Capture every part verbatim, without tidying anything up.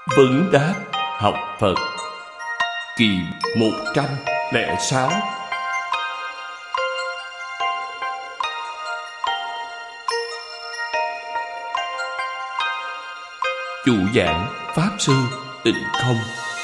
Vấn đáp học Phật kỳ một trăm lẻ sáu. Chủ giảng Pháp Sư Tịnh Không.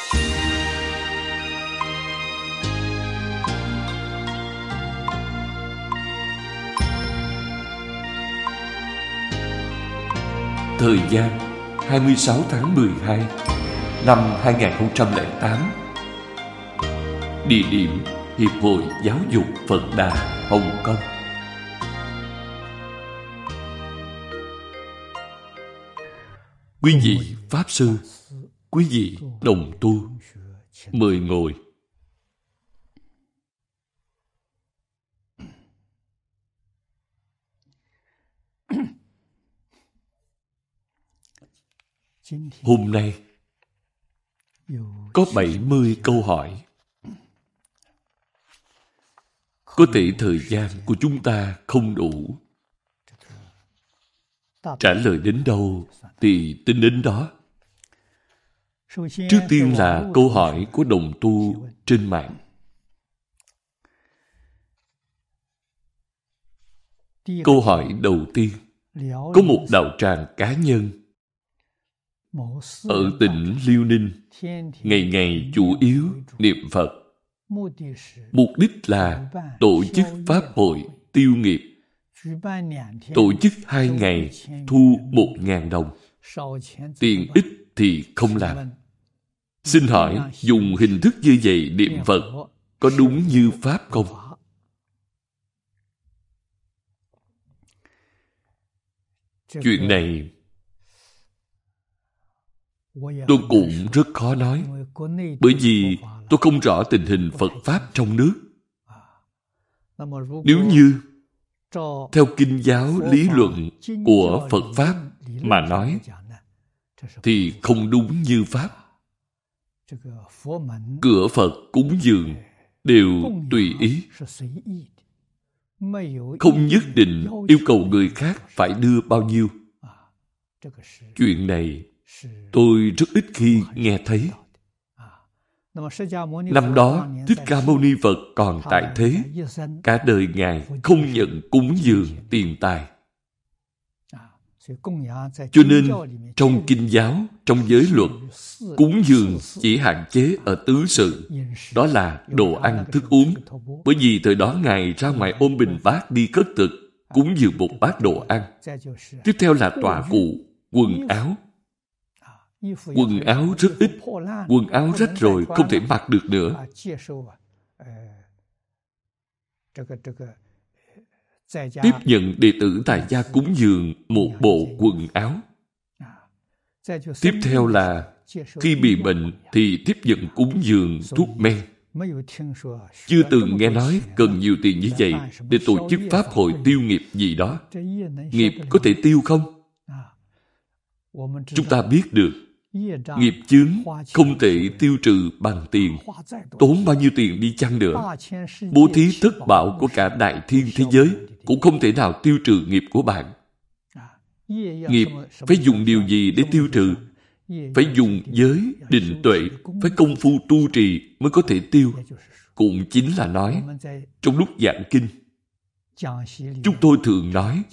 Thời gian hai mươi sáu tháng mười hai năm hai nghìn không trăm lẻ tám. Địa điểm Hiệp hội Giáo dục Phật Đà, Hồng Kông. Quý vị Pháp Sư, quý vị đồng tu, mời ngồi. Hôm nay có bảy mươi câu hỏi. Có thể thời gian của chúng ta không đủ. Trả lời đến đâu thì tính đến đó. Trước tiên là câu hỏi của đồng tu trên mạng. Câu hỏi đầu tiên, có một đạo tràng cá nhân ở tỉnh Liêu Ninh, ngày ngày chủ yếu niệm Phật. Mục đích là tổ chức pháp hội tiêu nghiệp. Tổ chức hai ngày, thu một ngàn đồng. Tiền ít thì không làm. Xin hỏi, dùng hình thức như vậy niệm Phật có đúng như Pháp không? Chuyện này tôi cũng rất khó nói, bởi vì tôi không rõ tình hình Phật Pháp trong nước. Nếu như theo kinh giáo lý luận của Phật Pháp mà nói, thì không đúng như Pháp. Cửa Phật cúng dường đều tùy ý, không nhất định yêu cầu người khác phải đưa bao nhiêu. Chuyện này tôi rất ít khi nghe thấy. Năm đó, Thích Ca Mâu Ni Phật còn tại thế, cả đời Ngài không nhận cúng dường tiền tài. Cho nên, trong kinh giáo, trong giới luật, cúng dường chỉ hạn chế ở tứ sự, đó là đồ ăn, thức uống. Bởi vì thời đó Ngài ra ngoài ôm bình bát đi khất thực, cúng dường một bát đồ ăn. Tiếp theo là tọa cụ, quần áo. Quần áo rất ít, quần áo rách rồi không thể mặc được nữa. Tiếp nhận đệ tử tại gia cúng dường một bộ quần áo. Tiếp theo là khi bị bệnh thì tiếp nhận cúng dường thuốc men. Chưa từng nghe nói cần nhiều tiền như vậy để tổ chức pháp hội tiêu nghiệp gì đó. Nghiệp có thể tiêu không? Chúng ta biết được nghiệp chướng không thể tiêu trừ bằng tiền. Tốn bao nhiêu tiền đi chăng nữa, bố thí thất bảo của cả đại thiên thế giới cũng không thể nào tiêu trừ nghiệp của bạn. Nghiệp phải dùng điều gì để tiêu trừ? Phải dùng giới, định tuệ, phải công phu tu trì mới có thể tiêu. Cũng chính là nói, trong lúc giảng kinh, chúng tôi thường nói,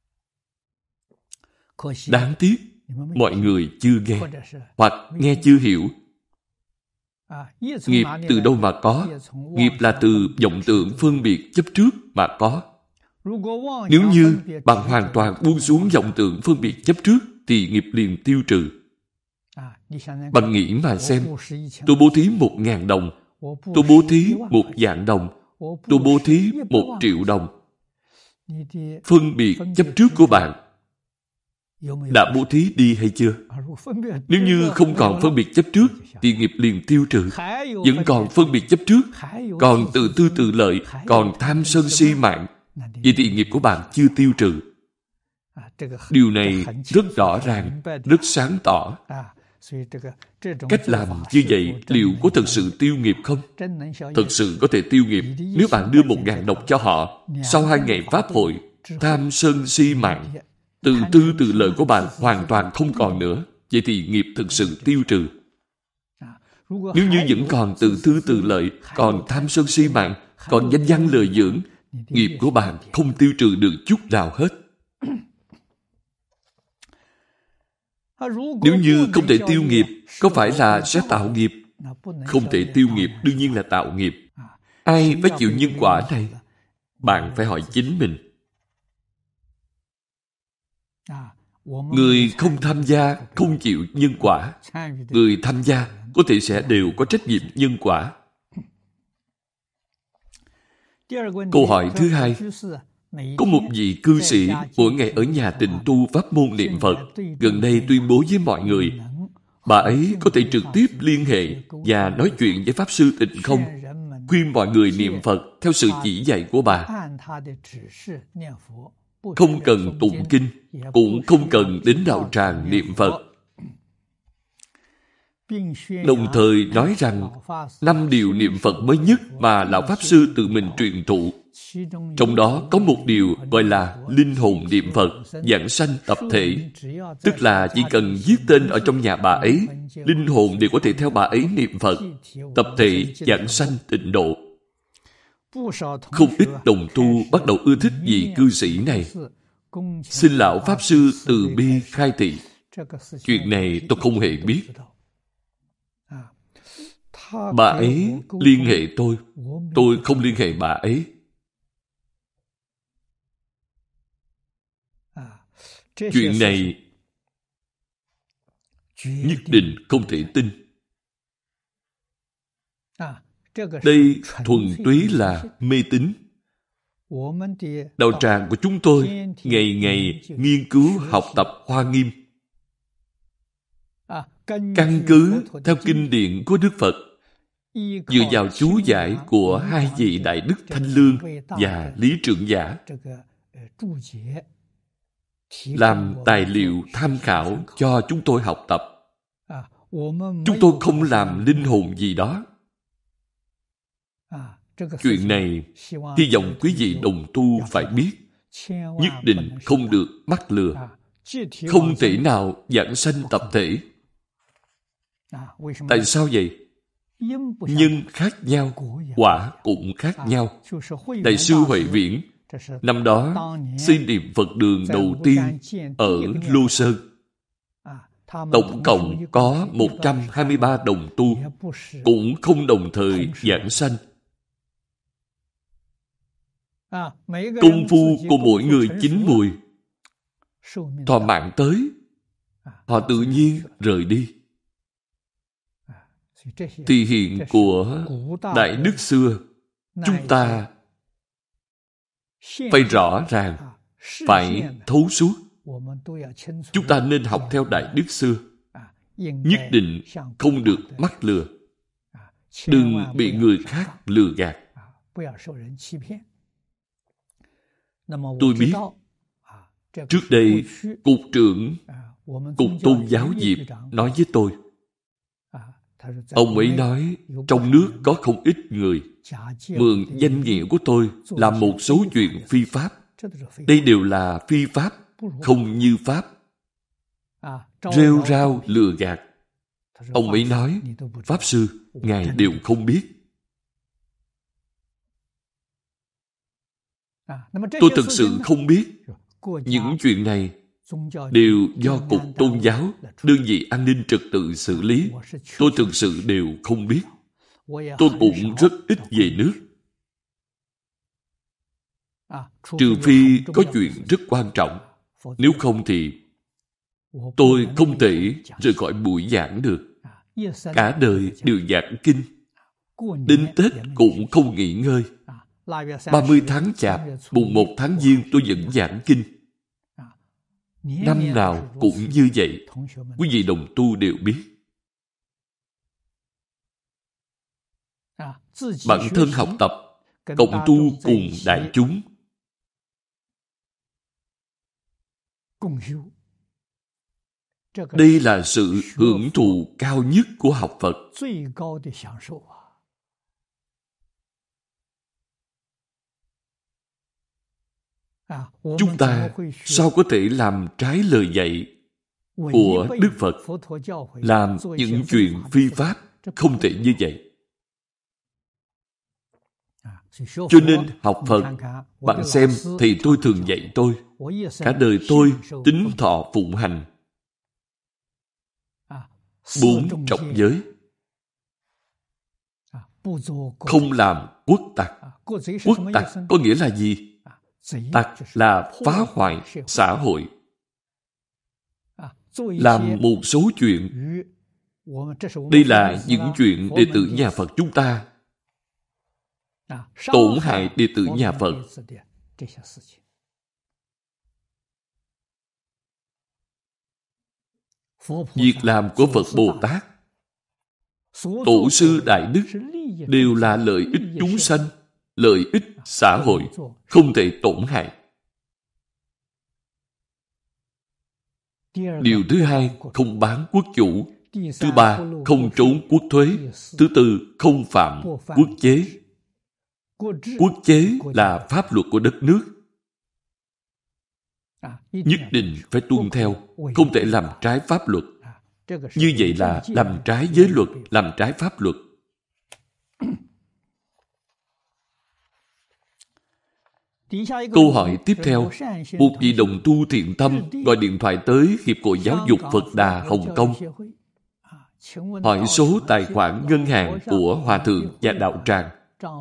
đáng tiếc mọi người chưa nghe, hoặc nghe chưa hiểu. Nghiệp từ đâu mà có? Nghiệp là từ vọng tưởng phân biệt chấp trước mà có. Nếu như bạn hoàn toàn buông xuống vọng tưởng phân biệt chấp trước, thì nghiệp liền tiêu trừ. Bạn nghĩ mà xem, tôi bố thí một ngàn đồng, tôi bố thí một vạn đồng, tôi bố thí một triệu đồng. Phân biệt chấp trước của bạn đã bố thí đi hay chưa? Nếu như không còn phân biệt chấp trước, thì nghiệp liền tiêu trừ. Vẫn còn phân biệt chấp trước, còn tự tư tự lợi, còn tham sân si mạng, vậy thì nghiệp của bạn chưa tiêu trừ. Điều này rất rõ ràng, rất sáng tỏ. Cách làm như vậy liệu có thật sự tiêu nghiệp không? Thật sự có thể tiêu nghiệp nếu bạn đưa một ngàn đồng cho họ. Sau hai ngày pháp hội, tham sân si mạng, tự tư tự lợi của bạn hoàn toàn không còn nữa. vậy thì nghiệp thực sự tiêu trừ. Nếu như vẫn còn tự tư tự lợi, còn tham sân si mạng, còn danh văn lời dưỡng, nghiệp của bạn không tiêu trừ được chút nào hết. Nếu như không thể tiêu nghiệp, có phải là sẽ tạo nghiệp? Không thể tiêu nghiệp đương nhiên là tạo nghiệp. Ai phải chịu nhân quả này? Bạn phải hỏi chính mình. Người không tham gia, không chịu nhân quả. Người tham gia có thể sẽ đều có trách nhiệm nhân quả. Câu hỏi thứ hai. Có một vị cư sĩ mỗi ngày ở nhà tịnh tu pháp môn niệm Phật. Gần đây tuyên bố với mọi người, bà ấy có thể trực tiếp liên hệ và nói chuyện với Pháp Sư Tịnh Không, khuyên mọi người niệm Phật theo sự chỉ dạy của bà. Không cần tụng kinh, cũng không cần đến đạo tràng niệm Phật. Đồng thời nói rằng, năm điều niệm Phật mới nhất mà Lão Pháp Sư tự mình truyền thụ. Trong đó có một điều gọi là linh hồn niệm Phật, vãng sanh tập thể. Tức là chỉ cần viết tên ở trong nhà bà ấy, linh hồn đều có thể theo bà ấy niệm Phật, tập thể vãng sanh tịnh độ. Không ít đồng tu bắt đầu ưa thích vị cư sĩ này. Xin Lão Pháp Sư từ bi khai thị. Chuyện này tôi không hề biết. Bà ấy liên hệ tôi, tôi không liên hệ bà ấy. Chuyện này nhất định không thể tin. Đây thuần túy là mê tín. Đạo tràng của chúng tôi ngày ngày nghiên cứu học tập Hoa Nghiêm. Căn cứ theo kinh điển của Đức Phật, dựa vào chú giải của hai vị Đại Đức Thanh Lương và Lý Trưởng Giả, làm tài liệu tham khảo cho chúng tôi học tập. Chúng tôi không làm linh hồn gì đó. Chuyện này, hy vọng quý vị đồng tu phải biết. Nhất định không được mắc lừa. Không thể nào vãng sanh tập thể. Tại sao vậy? Nhân khác nhau, quả cũng khác nhau. Đại sư Huệ Viễn năm đó xây niệm Phật đường đầu tiên ở Lô Sơn. Tổng cộng có một trăm hai mươi ba đồng tu, cũng không đồng thời vãng sanh. Công phu của mỗi người chín mùi, thọ mạng tới, họ tự nhiên rời đi. Thì hiện của Đại Đức xưa, chúng ta phải rõ ràng, phải thấu suốt. Chúng ta nên học theo Đại Đức xưa. Nhất định không được mắc lừa. Đừng bị người khác lừa gạt. Tôi biết, trước đây, Cục trưởng Cục Tôn giáo Diệp nói với tôi, ông ấy nói, trong nước có không ít người mượn danh nghĩa của tôi làm một số chuyện phi pháp. Đây đều là phi pháp, không như pháp. Rêu rao lừa gạt. Ông ấy nói, Pháp Sư, Ngài đều không biết. Tôi thực sự không biết. Những chuyện này đều do Cục Tôn giáo, đơn vị an ninh trật tự xử lý. Tôi thực sự đều không biết. Tôi cũng rất ít về nước. Trừ phi có chuyện rất quan trọng. Nếu không thì tôi không thể rời khỏi buổi giảng được. Cả đời đều giảng kinh. Đến Tết cũng không nghỉ ngơi. ba mươi tháng Chạp, mùng một tháng Giêng tôi vẫn giảng kinh. Năm nào cũng như vậy. Quý vị đồng tu đều biết. Bản thân học tập, cộng tu cùng đại chúng. Đây là sự hưởng thụ cao nhất của học Phật. Chúng ta sao có thể làm trái lời dạy của Đức Phật làm những chuyện phi pháp, không thể như vậy. Cho nên học Phật, bạn xem thầy tôi thường dạy tôi, cả đời tôi tín thọ phụng hành bốn trọng giới, không làm quốc tặc. Quốc tặc có nghĩa là gì? Tặc là phá hoại xã hội, làm một số chuyện. Đây là những chuyện đệ tử nhà Phật chúng ta tổn hại đệ tử nhà Phật. Việc làm của Phật Bồ Tát, Tổ sư Đại Đức đều là lợi ích chúng sanh, lợi ích xã hội, không thể tổn hại. Điều thứ hai, không bán quốc chủ. Thứ ba, không trốn quốc thuế. Thứ tư, không phạm quốc chế. Quốc chế là pháp luật của đất nước, nhất định phải tuân theo, không thể làm trái pháp luật. Như vậy là làm trái giới luật, làm trái pháp luật. Câu hỏi tiếp theo, một vị đồng tu thiện tâm gọi điện thoại tới Hiệp hội Giáo dục Phật Đà Hồng Kông, hỏi số tài khoản ngân hàng của Hòa Thượng và Đạo Tràng.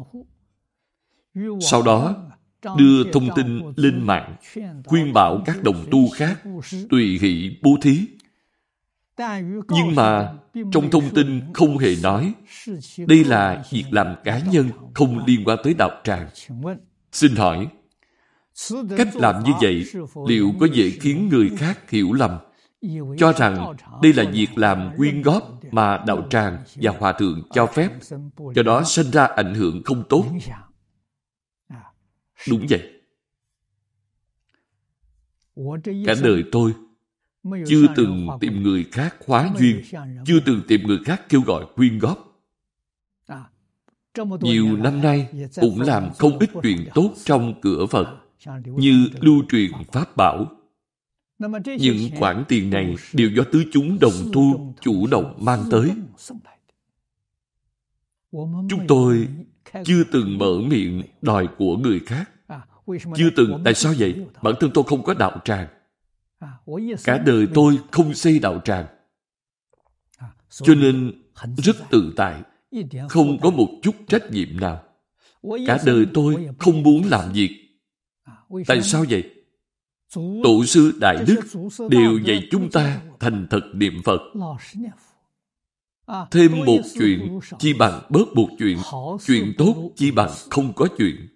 Sau đó, đưa thông tin lên mạng, khuyên bảo các đồng tu khác tùy hỷ bố thí. Nhưng mà trong thông tin không hề nói đây là việc làm cá nhân, không liên quan tới Đạo Tràng. Xin hỏi, cách làm như vậy liệu có dễ khiến người khác hiểu lầm, cho rằng đây là việc làm quyên góp mà Đạo Tràng và Hòa Thượng cho phép, do đó sinh ra ảnh hưởng không tốt? Đúng vậy. Cả đời tôi chưa từng tìm người khác hóa duyên, chưa từng tìm người khác kêu gọi quyên góp. Nhiều năm nay cũng làm không ít chuyện tốt trong cửa Phật, như lưu truyền Pháp Bảo. Những khoản tiền này đều do tứ chúng đồng tu chủ động mang tới. Chúng tôi chưa từng mở miệng đòi của người khác. Chưa từng. Tại sao vậy? Bản thân tôi không có đạo tràng. Cả đời tôi không xây đạo tràng. Cho nên rất tự tại, không có một chút trách nhiệm nào. Cả đời tôi không muốn làm việc. Tại sao vậy? Tổ sư Đại Đức đều dạy chúng ta thành thật niệm Phật. Thêm một chuyện chi bằng bớt một chuyện. Chuyện tốt chi bằng không có chuyện.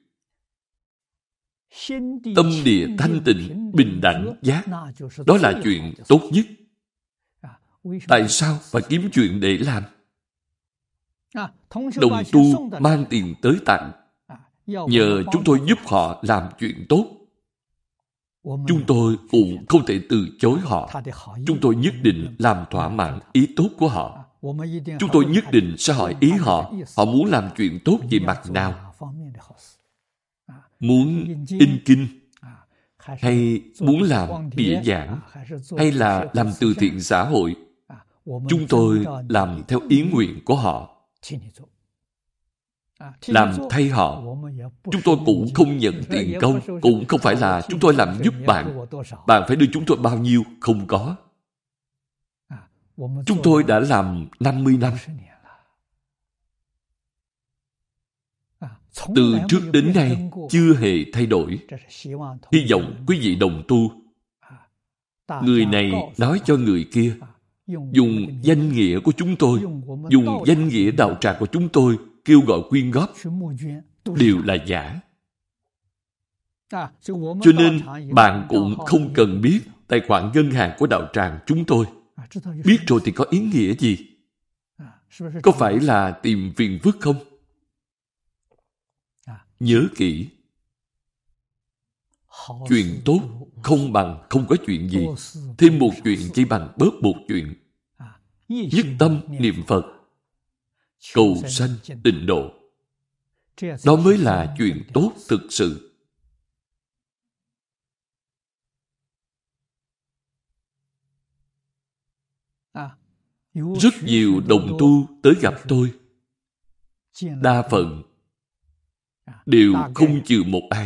Tâm địa thanh tịnh, bình đẳng giác, đó là chuyện tốt nhất. Tại sao phải kiếm chuyện để làm? Đồng tu mang tiền tới tặng, nhờ chúng tôi giúp họ làm chuyện tốt. Chúng tôi cũng không thể từ chối họ. Chúng tôi nhất định làm thỏa mãn ý tốt của họ. Chúng tôi nhất định sẽ hỏi ý họ, họ muốn làm chuyện tốt về mặt nào? Muốn in kinh, hay muốn làm bìa giảng, hay là làm từ thiện xã hội? Chúng tôi làm theo ý nguyện của họ, làm thay họ. Chúng tôi cũng không nhận tiền công, cũng không phải là chúng tôi làm giúp bạn, bạn phải đưa chúng tôi bao nhiêu, không có. Chúng tôi đã làm năm mươi năm. Từ trước đến nay chưa hề thay đổi. Hy vọng quý vị đồng tu, người này nói cho người kia, dùng danh nghĩa của chúng tôi, dùng danh nghĩa đạo tràng của chúng tôi kêu gọi quyên góp, đều là giả. Cho nên bạn cũng không cần biết tài khoản ngân hàng của đạo tràng chúng tôi. Biết rồi thì có ý nghĩa gì? Có phải là tìm phiền phức không? Nhớ kỹ, chuyện tốt không bằng không có chuyện gì. Thêm một chuyện chỉ bằng bớt một chuyện. Nhất tâm niệm Phật, cầu sanh tịnh độ. Đó mới là chuyện tốt thực sự. Rất nhiều đồng tu tới gặp tôi, đa phần đều không chừa một ai.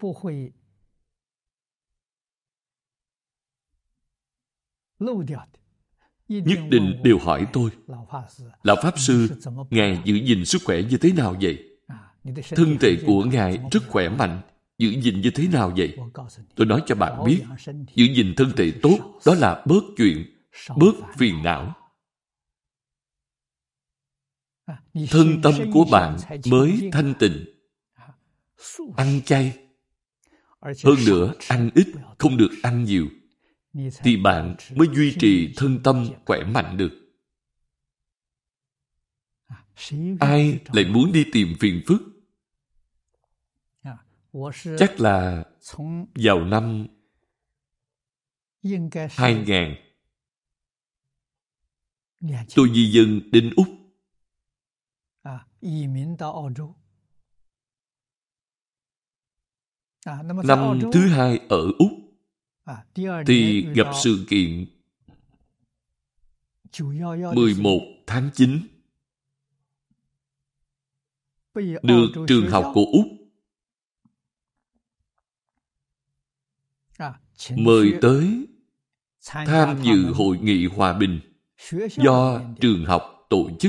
Nhất định đều hỏi tôi, Lão Pháp Sư, Ngài giữ gìn sức khỏe như thế nào vậy? Thân thể của Ngài rất khỏe mạnh, giữ gìn như thế nào vậy? Tôi nói cho bạn biết, giữ gìn thân thể tốt, đó là bớt chuyện, bớt phiền não. Thân tâm của bạn mới thanh tịnh. Ăn chay, hơn nữa ăn ít, không được ăn nhiều, thì bạn mới duy trì thân tâm khỏe mạnh được. Ai lại muốn đi tìm phiền phức? Chắc là vào năm hai nghìn, tôi di dân đến Úc. Năm thứ hai ở Úc thì gặp sự kiện mười một tháng chín. Được trường học của Úc mời tới tham dự hội nghị hòa bình do trường học tổ chức.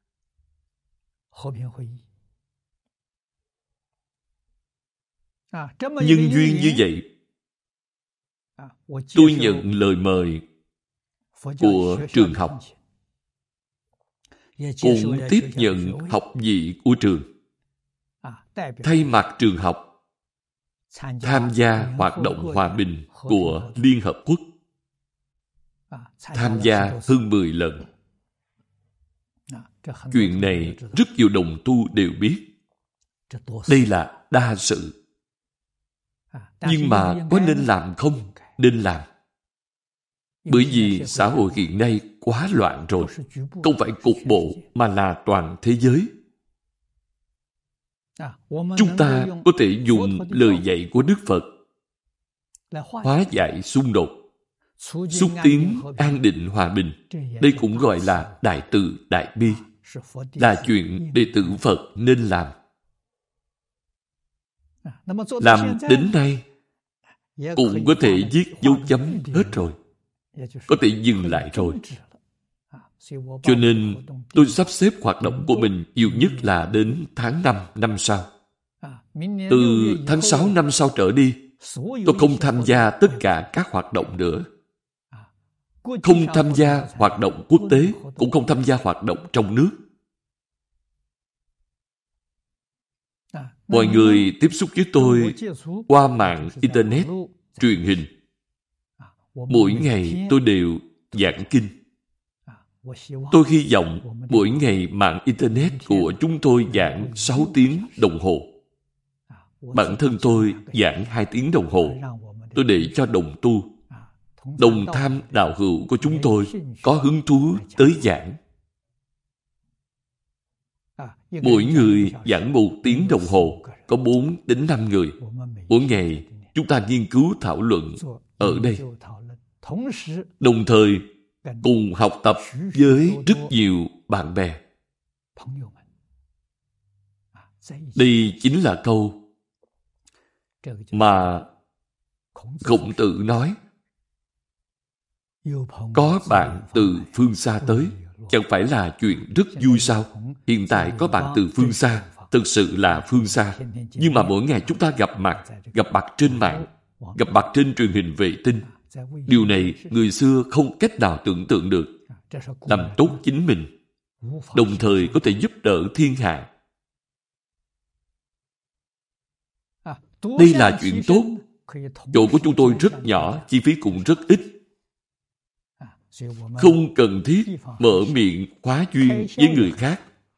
Nhân duyên như vậy, tôi nhận lời mời của trường học, cũng tiếp nhận học vị của trường, thay mặt trường học tham gia hoạt động hòa bình của Liên Hợp Quốc, tham gia hơn mười lần. Chuyện này rất nhiều đồng tu đều biết. Đây là đa sự. Nhưng mà có nên làm không? Nên làm. Bởi vì xã hội hiện nay quá loạn rồi. Không phải cục bộ mà là toàn thế giới. Chúng ta có thể dùng lời dạy của Đức Phật hóa giải xung đột, xúc tiến an định hòa bình. Đây cũng gọi là đại từ đại bi, là chuyện đệ tử Phật nên làm. Làm đến nay cũng có thể viết dấu chấm hết rồi, có thể dừng lại rồi. Cho nên tôi sắp xếp hoạt động của mình nhiều nhất là đến tháng năm năm sau. Từ tháng sáu năm sau trở đi, tôi không tham gia tất cả các hoạt động nữa. Không tham gia hoạt động quốc tế, cũng không tham gia hoạt động trong nước. Mọi người tiếp xúc với tôi qua mạng Internet, truyền hình. Mỗi ngày tôi đều giảng kinh. Tôi hy vọng mỗi ngày mạng Internet của chúng tôi giảng sáu tiếng đồng hồ. Bản thân tôi giảng hai tiếng đồng hồ. Tôi để cho đồng tu, đồng tham đạo hữu của chúng tôi có hứng thú tới giảng. Mỗi người giảng một tiếng đồng hồ, có bốn đến năm người. Mỗi ngày chúng ta nghiên cứu thảo luận ở đây. Đồng thời cùng học tập với rất nhiều bạn bè. Đây chính là câu mà Khổng Tử nói: có bạn từ phương xa tới, chẳng phải là chuyện rất vui sao? Hiện tại có bạn từ phương xa, thực sự là phương xa. Nhưng mà mỗi ngày chúng ta gặp mặt, gặp mặt trên mạng, gặp mặt trên truyền hình vệ tinh. Điều này người xưa không cách nào tưởng tượng được. Làm tốt chính mình, đồng thời có thể giúp đỡ thiên hạ. Đây là chuyện tốt. Chỗ của chúng tôi rất nhỏ, chi phí cũng rất ít. Không cần thiết mở miệng khóa duyên với người khác.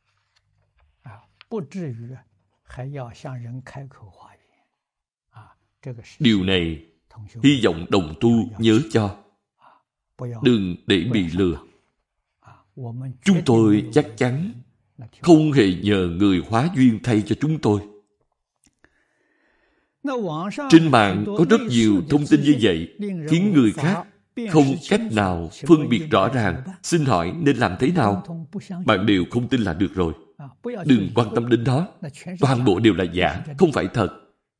Điều này hy vọng đồng tu nhớ cho. Đừng để bị lừa. Chúng tôi chắc chắn không hề nhờ người hóa duyên thay cho chúng tôi. Trên mạng có rất nhiều thông tin như vậy, khiến người khác không cách nào phân biệt rõ ràng, xin hỏi nên làm thế nào? Bạn đều không tin là được rồi. Đừng quan tâm đến đó. Toàn bộ đều là giả, không phải thật.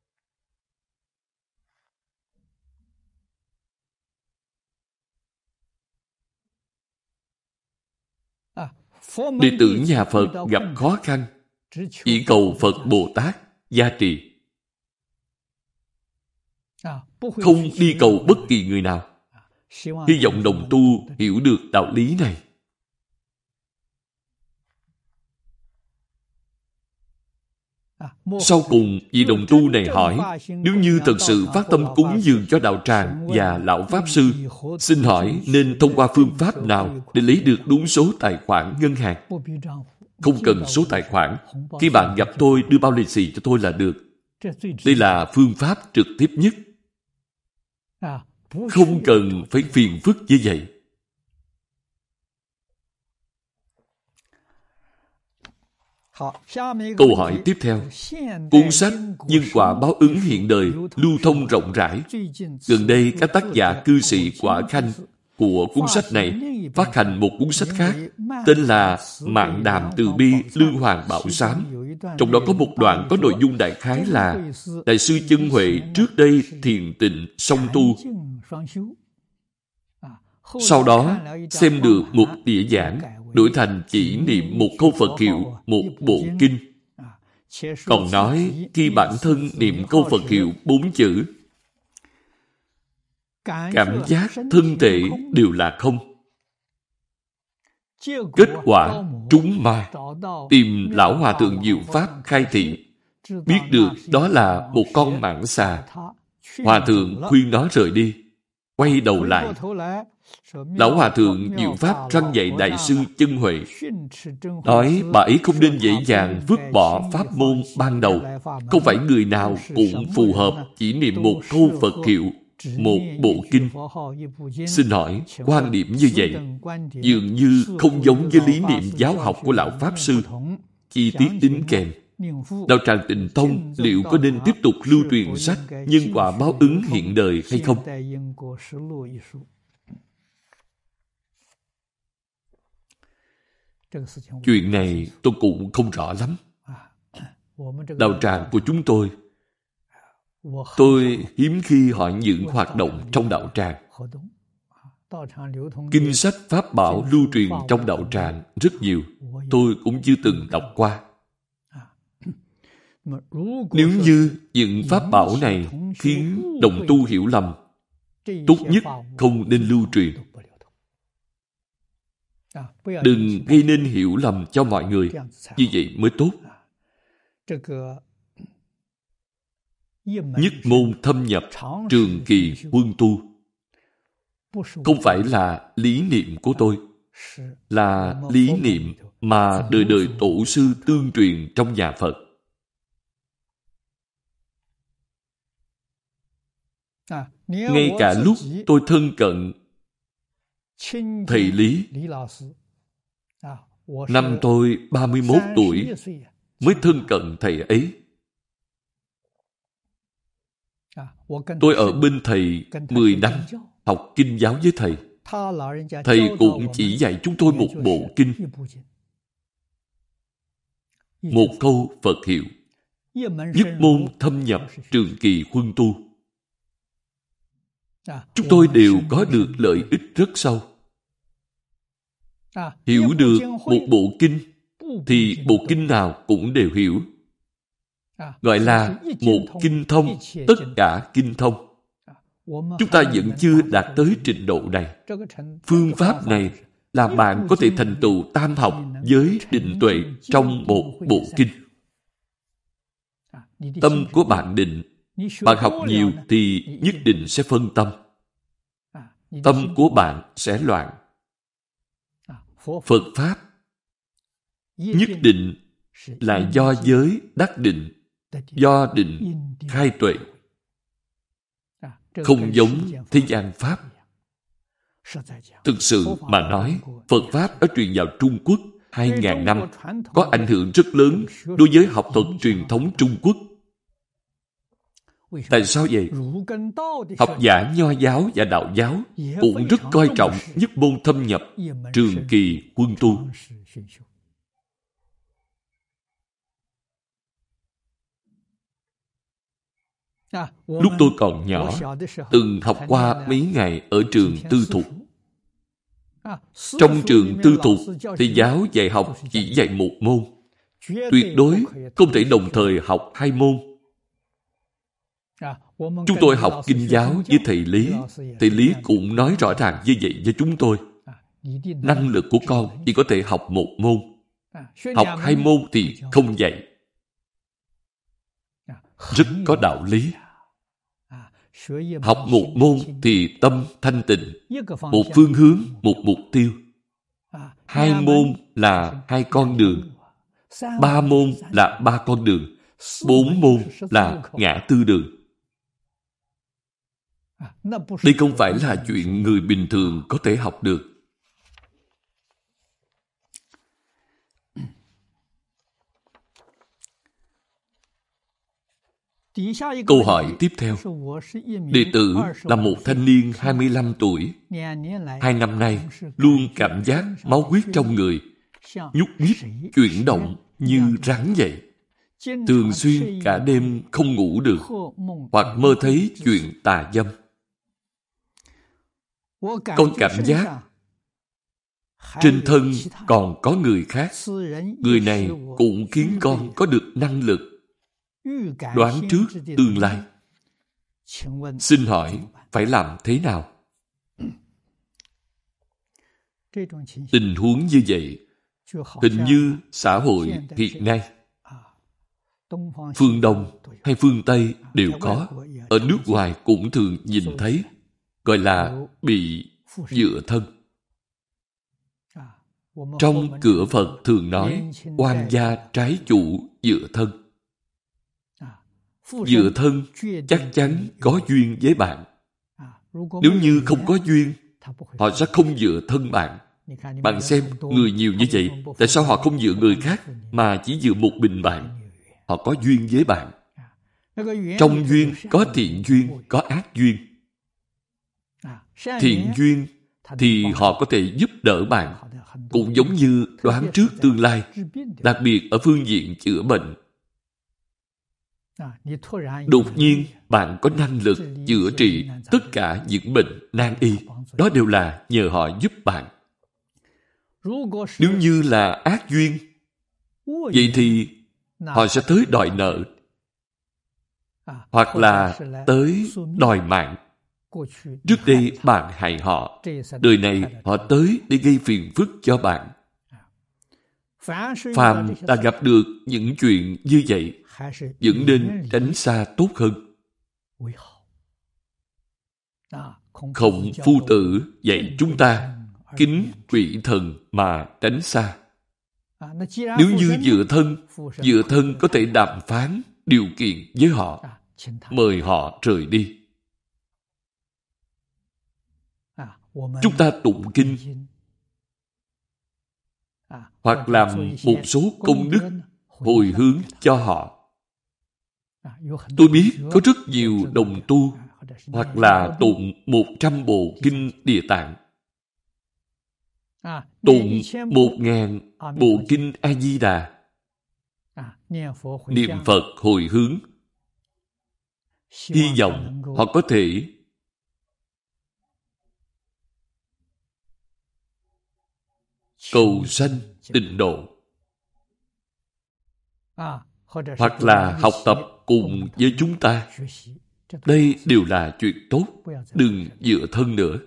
Đệ tử nhà Phật gặp khó khăn, chỉ cầu Phật Bồ Tát gia trì, không đi cầu bất kỳ người nào. Hy vọng đồng tu hiểu được đạo lý này. Sau cùng, vị đồng tu này hỏi, nếu như thật sự phát tâm cúng dường cho đạo tràng và lão Pháp Sư, xin hỏi nên thông qua phương pháp nào để lấy được đúng số tài khoản ngân hàng? Không cần số tài khoản. Khi bạn gặp tôi, đưa bao lì xì cho tôi là được. Đây là phương pháp trực tiếp nhất. Không cần phải phiền phức như vậy. Câu hỏi tiếp theo. Cuốn sách Nhân quả báo ứng hiện đời lưu thông rộng rãi. Gần đây, các tác giả cư sĩ Quả Khanh của cuốn sách này phát hành một cuốn sách khác tên là Mạn Đàm Từ Bi Lương Hoàng Bảo Sám. Trong đó có một đoạn có nội dung đại khái là Đại sư Chân Huệ trước đây thiền tịnh song tu. Sau đó, xem được một đĩa giảng đổi thành chỉ niệm một câu Phật hiệu, một bộ kinh. Còn nói khi bản thân niệm câu Phật hiệu bốn chữ, cảm giác thân thể đều là không. Kết quả trúng ma, tìm Lão Hòa Thượng Diệu Pháp khai thị, biết được đó là một con mãng xà. Hòa Thượng khuyên nó rời đi, quay đầu lại. Lão Hòa Thượng Diệu Pháp răn dạy Đại sư Chân Huệ, nói bà ấy không nên dễ dàng vứt bỏ pháp môn ban đầu. Không phải người nào cũng phù hợp chỉ niệm một câu Phật hiệu, một bộ kinh. Xin hỏi, quan điểm như vậy dường như không giống với lý niệm giáo học của Lão Pháp Sư. Chi tiết đính kèm. Đạo tràng Tịnh Tông liệu có nên tiếp tục lưu truyền sách Nhân quả báo ứng hiện đời hay không? Chuyện này tôi cũng không rõ lắm. Đạo tràng của chúng tôi, tôi hiếm khi hỏi những hoạt động trong đạo tràng. Kinh sách Pháp Bảo lưu truyền trong đạo tràng rất nhiều, tôi cũng chưa từng đọc qua. Nếu như những Pháp Bảo này khiến đồng tu hiểu lầm, tốt nhất không nên lưu truyền. Đừng gây nên hiểu lầm cho mọi người, như vậy mới tốt. Nhất môn thâm nhập, trường kỳ huân tu, không phải là lý niệm của tôi, là lý niệm mà đời đời tổ sư tương truyền trong nhà Phật. Ngay cả lúc tôi thân cận thầy Lý, năm tôi ba mươi mốt tuổi mới thân cận thầy ấy. Tôi ở bên thầy mười năm, học kinh giáo với thầy. Thầy cũng chỉ dạy chúng tôi một bộ kinh, một câu Phật hiệu. Nhất môn thâm nhập, trường kỳ huân tu. Chúng tôi đều có được lợi ích rất sâu. Hiểu được một bộ kinh thì bộ kinh nào cũng đều hiểu. Gọi là một kinh thông, tất cả kinh thông. Chúng ta vẫn chưa đạt tới trình độ này. Phương pháp này là bạn có thể thành tựu tam học với định tuệ trong một bộ kinh. Tâm của bạn định, bạn học nhiều thì nhất định sẽ phân tâm. Tâm của bạn sẽ loạn. Phật Pháp nhất định là do giới đắc định, do định khai tuệ. Không giống thế gian Pháp. Thực sự mà nói, Phật Pháp đã truyền vào Trung Quốc hai ngàn năm, có ảnh hưởng rất lớn đối với học thuật truyền thống Trung Quốc. Tại sao vậy? Học giả Nho giáo và Đạo giáo cũng rất coi trọng nhất môn thâm nhập, trường kỳ huân tu. Lúc tôi còn nhỏ, từng học qua mấy ngày ở trường tư thục. Trong trường tư thục, thầy giáo dạy học chỉ dạy một môn. Tuyệt đối không thể đồng thời học hai môn. Chúng tôi học kinh giáo với thầy Lý. Thầy Lý cũng nói rõ ràng như vậy với chúng tôi. Năng lực của con chỉ có thể học một môn. Học hai môn thì không dạy. Rất có đạo lý. Học một môn thì tâm thanh tịnh, một phương hướng, một mục tiêu. Hai môn là hai con đường. Ba môn là ba con đường. Bốn môn là ngã tư đường. Đây không phải là chuyện người bình thường có thể học được. Câu hỏi tiếp theo. Đệ tử là một thanh niên hai mươi lăm tuổi. Hai năm nay, luôn cảm giác máu huyết trong người nhúc nhích, chuyển động như rắn vậy. Thường xuyên cả đêm không ngủ được, hoặc mơ thấy chuyện tà dâm. Con cảm giác trên thân còn có người khác. Người này cũng khiến con có được năng lực đoán trước tương lai. Xin hỏi phải làm thế nào? Tình huống như vậy hình như xã hội hiện nay, phương Đông hay phương Tây đều có, ở nước ngoài cũng thường nhìn thấy, gọi là bị dựa thân. Trong cửa Phật thường nói oan gia trái chủ dựa thân. Dựa thân chắc chắn có duyên với bạn. Nếu như không có duyên, họ sẽ không dựa thân bạn. Bạn xem, người nhiều như vậy, tại sao họ không dựa người khác, mà chỉ dựa một mình bạn? Họ có duyên với bạn. Trong duyên có thiện duyên, có ác duyên. Thiện duyên thì họ có thể giúp đỡ bạn, cũng giống như đoán trước tương lai, đặc biệt ở phương diện chữa bệnh. Đột nhiên, bạn có năng lực chữa trị tất cả những bệnh nan y. Đó đều là nhờ họ giúp bạn. Nếu như là ác duyên, vậy thì họ sẽ tới đòi nợ, hoặc là tới đòi mạng. Trước đây bạn hại họ, đời này họ tới để gây phiền phức cho bạn. Phàm ta gặp được những chuyện như vậy, vẫn nên tránh xa tốt hơn. Khổng Phu Tử dạy chúng ta kính quỷ thần mà tránh xa. Nếu như dựa thân, dựa thân có thể đàm phán, điều kiện với họ, mời họ rời đi. Chúng ta tụng kinh, hoặc làm một số công đức hồi hướng cho họ. Tôi biết có rất nhiều đồng tu, hoặc là tụng một trăm bộ kinh Địa Tạng, tụng một ngàn bộ kinh A Di Đà, niệm Phật hồi hướng, hy vọng họ có thể cầu sanh tịnh độ, hoặc là học tập cùng với chúng ta. Đây đều là chuyện tốt, đừng dựa thân nữa.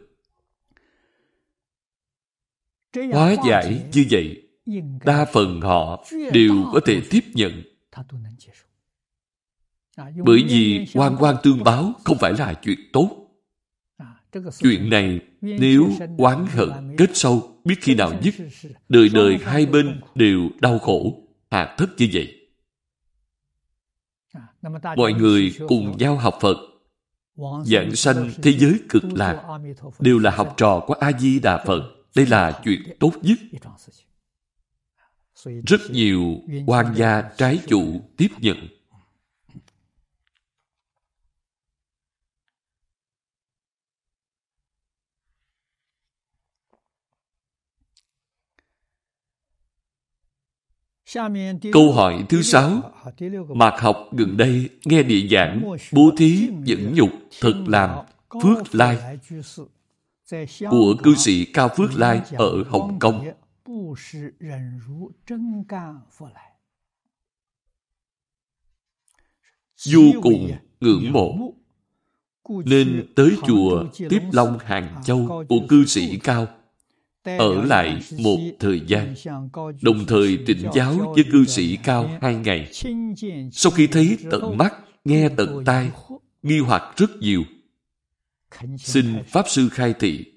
Hóa giải như vậy, đa phần họ đều có thể tiếp nhận. Bởi vì oan oan tương báo không phải là chuyện tốt. Chuyện này nếu oán hận kết sâu, biết khi nào dứt, đời đời hai bên đều đau khổ, hà tất như vậy. Mọi người cùng nhau học Phật, giảng sanh thế giới cực lạc, đều là học trò của A-di-đà Phật. Đây là chuyện tốt nhất. Rất nhiều oan gia trái chủ tiếp nhận. Câu hỏi thứ sáu. Mạc học gần đây nghe địa giảng bố thí dẫn nhục thực làm Phước Lai của cư sĩ Cao Phước Lai ở Hồng Kông. Vô cùng ngưỡng mộ, nên tới chùa Tiếp Long Hàng Châu của cư sĩ Cao ở lại một thời gian, đồng thời tịnh giáo với cư sĩ Cao hai ngày. Sau khi thấy tận mắt, nghe tận tai, nghi hoặc rất nhiều, xin Pháp Sư khai thị.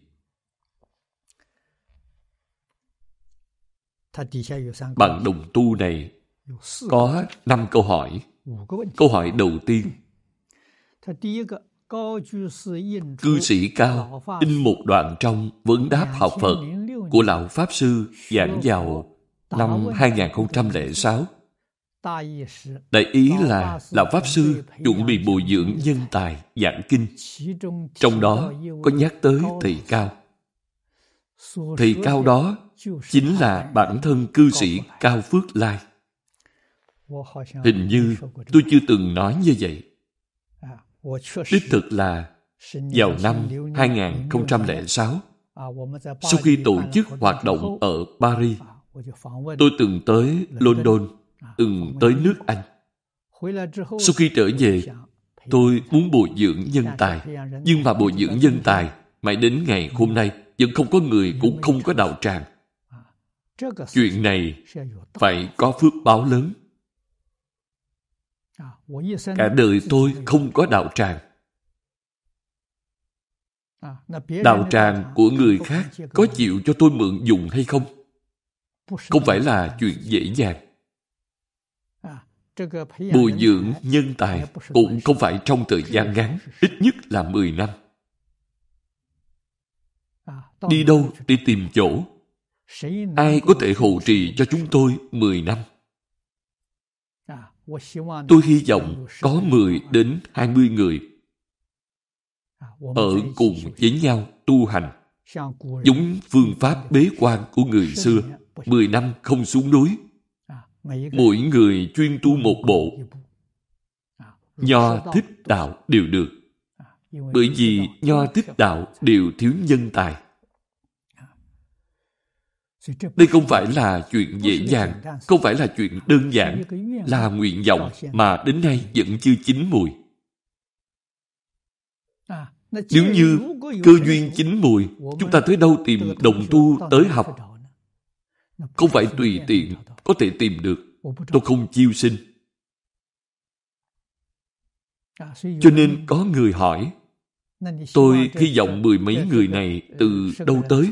Bạn đồng tu này có năm câu hỏi. Câu hỏi đầu tiên, cư sĩ Cao in một đoạn trong Vấn đáp học Phật của Lão Pháp Sư giảng vào năm hai không không sáu. Đại ý là Lão Pháp Sư chuẩn bị bồi dưỡng nhân tài giảng kinh. Trong đó có nhắc tới Thầy Cao. Thầy Cao đó chính là bản thân cư sĩ Cao Phước Lai. Hình như tôi chưa từng nói như vậy. Đích thực là vào năm hai không không sáu, sau khi tổ chức hoạt động ở Paris, tôi từng tới London, từng tới nước Anh. Sau khi trở về, tôi muốn bồi dưỡng nhân tài, nhưng mà bồi dưỡng nhân tài mãi đến ngày hôm nay vẫn không có người, cũng không có đạo tràng. Chuyện này phải có phước báo lớn. Cả đời tôi không có đạo tràng. Đạo tràng của người khác có chịu cho tôi mượn dùng hay không? Không phải là chuyện dễ dàng. Bồi dưỡng nhân tài cũng không phải trong thời gian ngắn, ít nhất là mười năm. Đi đâu đi tìm chỗ? Ai có thể hộ trì cho chúng tôi mười năm? Tôi hy vọng có mười đến hai mươi người ở cùng với nhau tu hành, giống phương pháp bế quan của người xưa, mười năm không xuống núi. Mỗi người chuyên tu một bộ, Nho Thích Đạo đều được. Bởi vì Nho Thích Đạo đều thiếu nhân tài. Đây không phải là chuyện dễ dàng, không phải là chuyện đơn giản, là nguyện vọng mà đến nay vẫn chưa chín mùi. Nếu như cơ duyên chín mùi, chúng ta tới đâu tìm đồng tu tới học? Không phải tùy tiện có thể tìm được. Tôi không chiêu sinh. Cho nên có người hỏi, tôi hy vọng mười mấy người này từ đâu tới?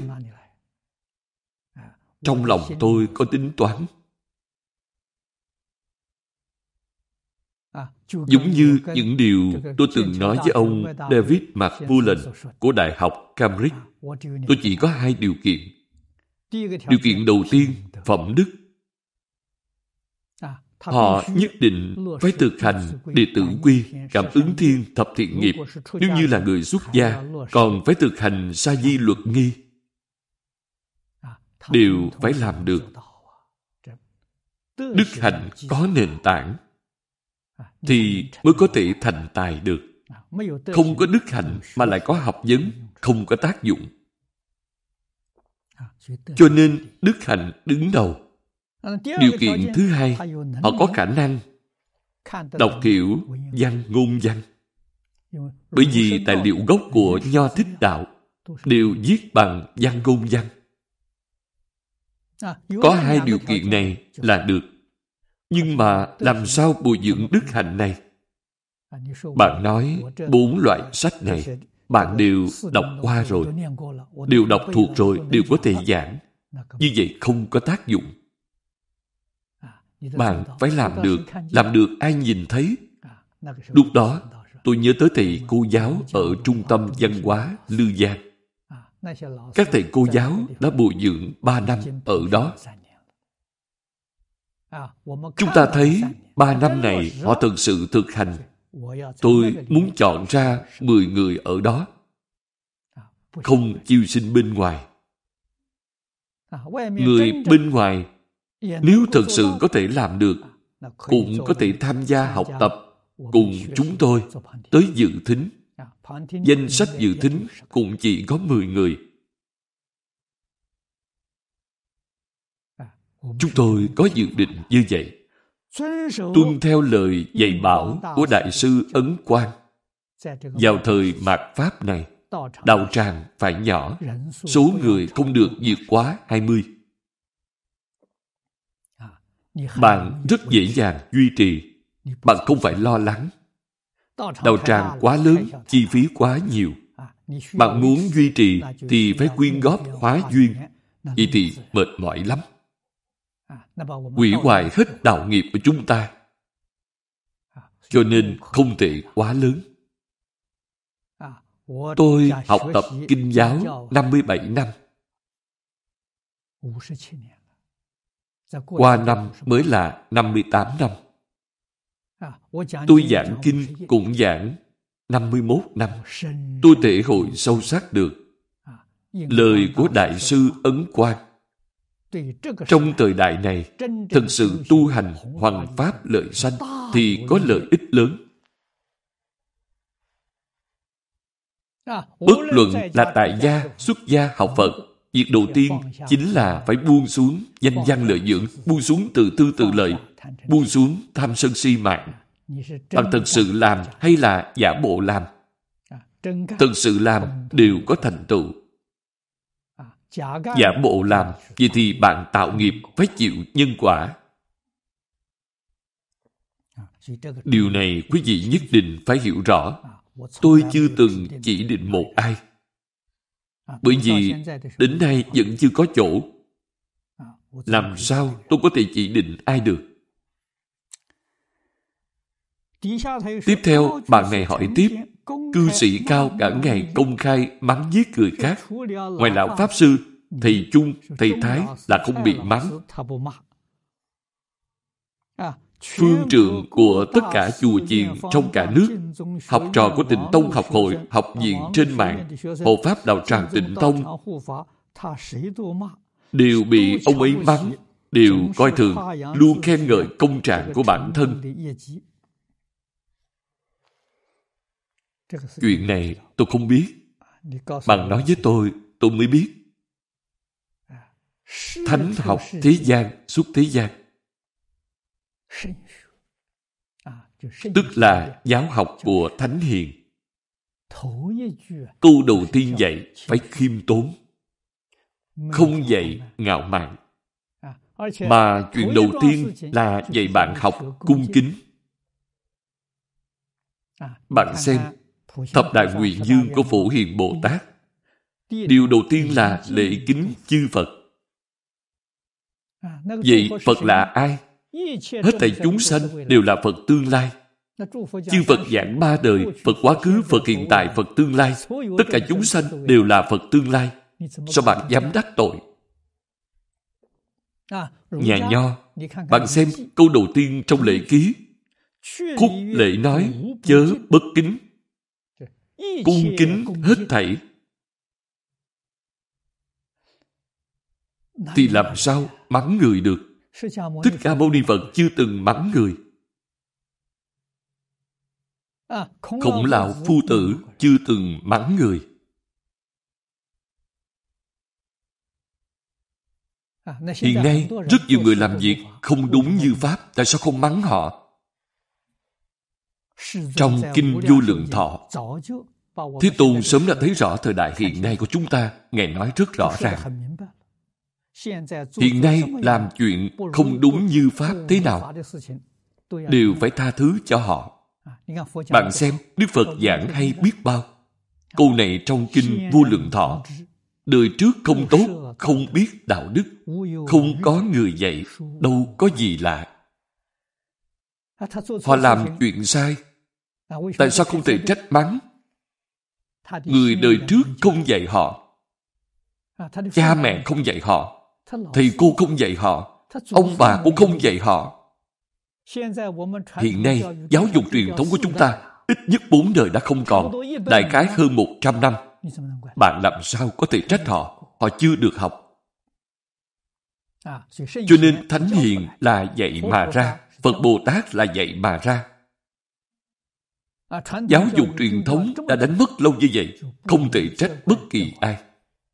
Trong lòng tôi có tính toán. Giống như những điều tôi từng nói với ông David McMullen của Đại học Cambridge. Tôi chỉ có hai điều kiện. Điều kiện đầu tiên, phẩm đức. Họ nhất định phải thực hành đệ tử quy, cảm ứng thiên, thập thiện nghiệp. Nếu như là người xuất gia, còn phải thực hành sa di luật nghi. Đều phải làm được. Đức hạnh có nền tảng thì mới có thể thành tài được. Không có đức hạnh mà lại có học vấn, không có tác dụng. Cho nên đức hạnh đứng đầu. Điều kiện thứ hai, họ có khả năng đọc hiểu văn ngôn văn. Bởi vì tài liệu gốc của Nho Thích Đạo đều viết bằng văn ngôn văn. Có hai điều kiện này là được. Nhưng mà làm sao bồi dưỡng đức hạnh này? Bạn nói bốn loại sách này bạn đều đọc qua rồi, đều đọc thuộc rồi, đều có thể giảng. Như vậy không có tác dụng. Bạn phải làm được, làm được ai nhìn thấy. Lúc đó tôi nhớ tới thầy cô giáo ở trung tâm văn hóa Lư Giang. Các thầy cô giáo đã bồi dưỡng ba năm ở đó. Chúng ta thấy ba năm này họ thực sự thực hành. Tôi muốn chọn ra mười người ở đó. Không chiêu sinh bên ngoài. Người bên ngoài Nếu thật sự có thể làm được, cũng có thể tham gia học tập cùng chúng tôi tới dự thính. Danh sách dự thính cũng chỉ có mười người. Chúng tôi có dự định như vậy. Tuân theo lời dạy bảo của Đại sư Ấn Quang. Vào thời mạt Pháp này, đạo tràng phải nhỏ, số người không được vượt quá hai mươi. Bạn rất dễ dàng duy trì. Bạn không phải lo lắng. Đạo tràng quá lớn, chi phí quá nhiều. Bạn muốn duy trì thì phải quyên góp hóa duyên. Vậy thì mệt mỏi lắm. Hủy hoại hết đạo nghiệp của chúng ta. Cho nên không thể quá lớn. Tôi học tập kinh giáo năm mươi bảy năm. Qua năm mới là năm mươi tám năm. Tôi giảng kinh cũng giảng năm mươi mốt năm. Tôi thể hội sâu sắc được lời của Đại sư Ấn Quang. Trong thời đại này, thật sự tu hành hoằng pháp lợi sanh thì có lợi ích lớn. Bất luận là tại gia, xuất gia, học Phật, việc đầu tiên chính là phải buông xuống danh văn lợi dưỡng, buông xuống tự tư tự lợi, buông xuống tham sân si mạng. Bạn thật sự làm hay là giả bộ làm? Thật sự làm đều có thành tựu. Giả bộ làm, vậy thì bạn tạo nghiệp phải chịu nhân quả. Điều này quý vị nhất định phải hiểu rõ. Tôi chưa từng chỉ định một ai. Bởi vì đến nay vẫn chưa có chỗ. Làm sao tôi có thể chỉ định ai được? Tiếp theo, bạn này hỏi tiếp. Cư sĩ cao cả ngày công khai mắng giết người khác. Ngoài lão Pháp Sư, thầy Chung, thầy Thái là không bị mắng. Phương trượng của tất cả chùa chiền trong cả nước, học trò của Tịnh Tông học hội, học viện trên mạng, hộ pháp đạo tràng Tịnh Tông, đều bị ông ấy mắng, đều coi thường, luôn khen ngợi công trạng của bản thân. Chuyện này tôi không biết. Bạn nói với tôi, tôi mới biết. Thánh học thế gian, xuất thế gian. Tức là giáo học của Thánh Hiền. Câu đầu tiên dạy phải khiêm tốn, không dạy ngạo mạn. Mà chuyện đầu tiên là dạy bạn học cung kính. Bạn xem, Thập Đại Nguyện Dương của Phổ Hiền Bồ Tát. Điều đầu tiên là lễ kính chư Phật. Vậy Phật là ai? Hết thảy chúng sanh đều là Phật tương lai. Chư Phật giảng ba đời, Phật quá khứ, Phật hiện tại, Phật tương lai. Tất cả chúng sanh đều là Phật tương lai. Sao bạn dám đắc tội? Nhà Nho, bạn xem câu đầu tiên trong lễ ký. Khúc lễ nói, chớ bất kính. Cung kính hết thảy. Thì làm sao mắng người được? Thích Ca Mâu Ni Phật chưa từng mắng người. Khổng Lão Phu Tử chưa từng mắng người. Hiện nay rất nhiều người làm việc không đúng như Pháp. Tại sao không mắng họ? Trong Kinh Vô Lượng Thọ, Thế Tôn sớm đã thấy rõ thời đại hiện nay của chúng ta. Ngài nói rất rõ ràng. Hiện nay làm chuyện không đúng như Pháp thế nào đều phải tha thứ cho họ. Bạn xem, Đức Phật giảng hay biết bao. Câu này trong Kinh Vô Lượng Thọ. Đời trước không tốt, không biết đạo đức, không có người dạy, đâu có gì lạ. Họ làm chuyện sai, tại sao không thể trách mắng? Người đời trước không dạy họ, cha mẹ không dạy họ, thầy cô không dạy họ, ông bà cũng không dạy họ. Hiện nay, giáo dục truyền thống của chúng ta ít nhất bốn đời đã không còn, đại khái hơn một trăm năm. Bạn làm sao có thể trách họ? Họ chưa được học. Cho nên Thánh Hiền là dạy mà ra, Phật Bồ Tát là dạy mà ra. Giáo dục truyền thống đã đánh mất lâu như vậy, không thể trách bất kỳ ai.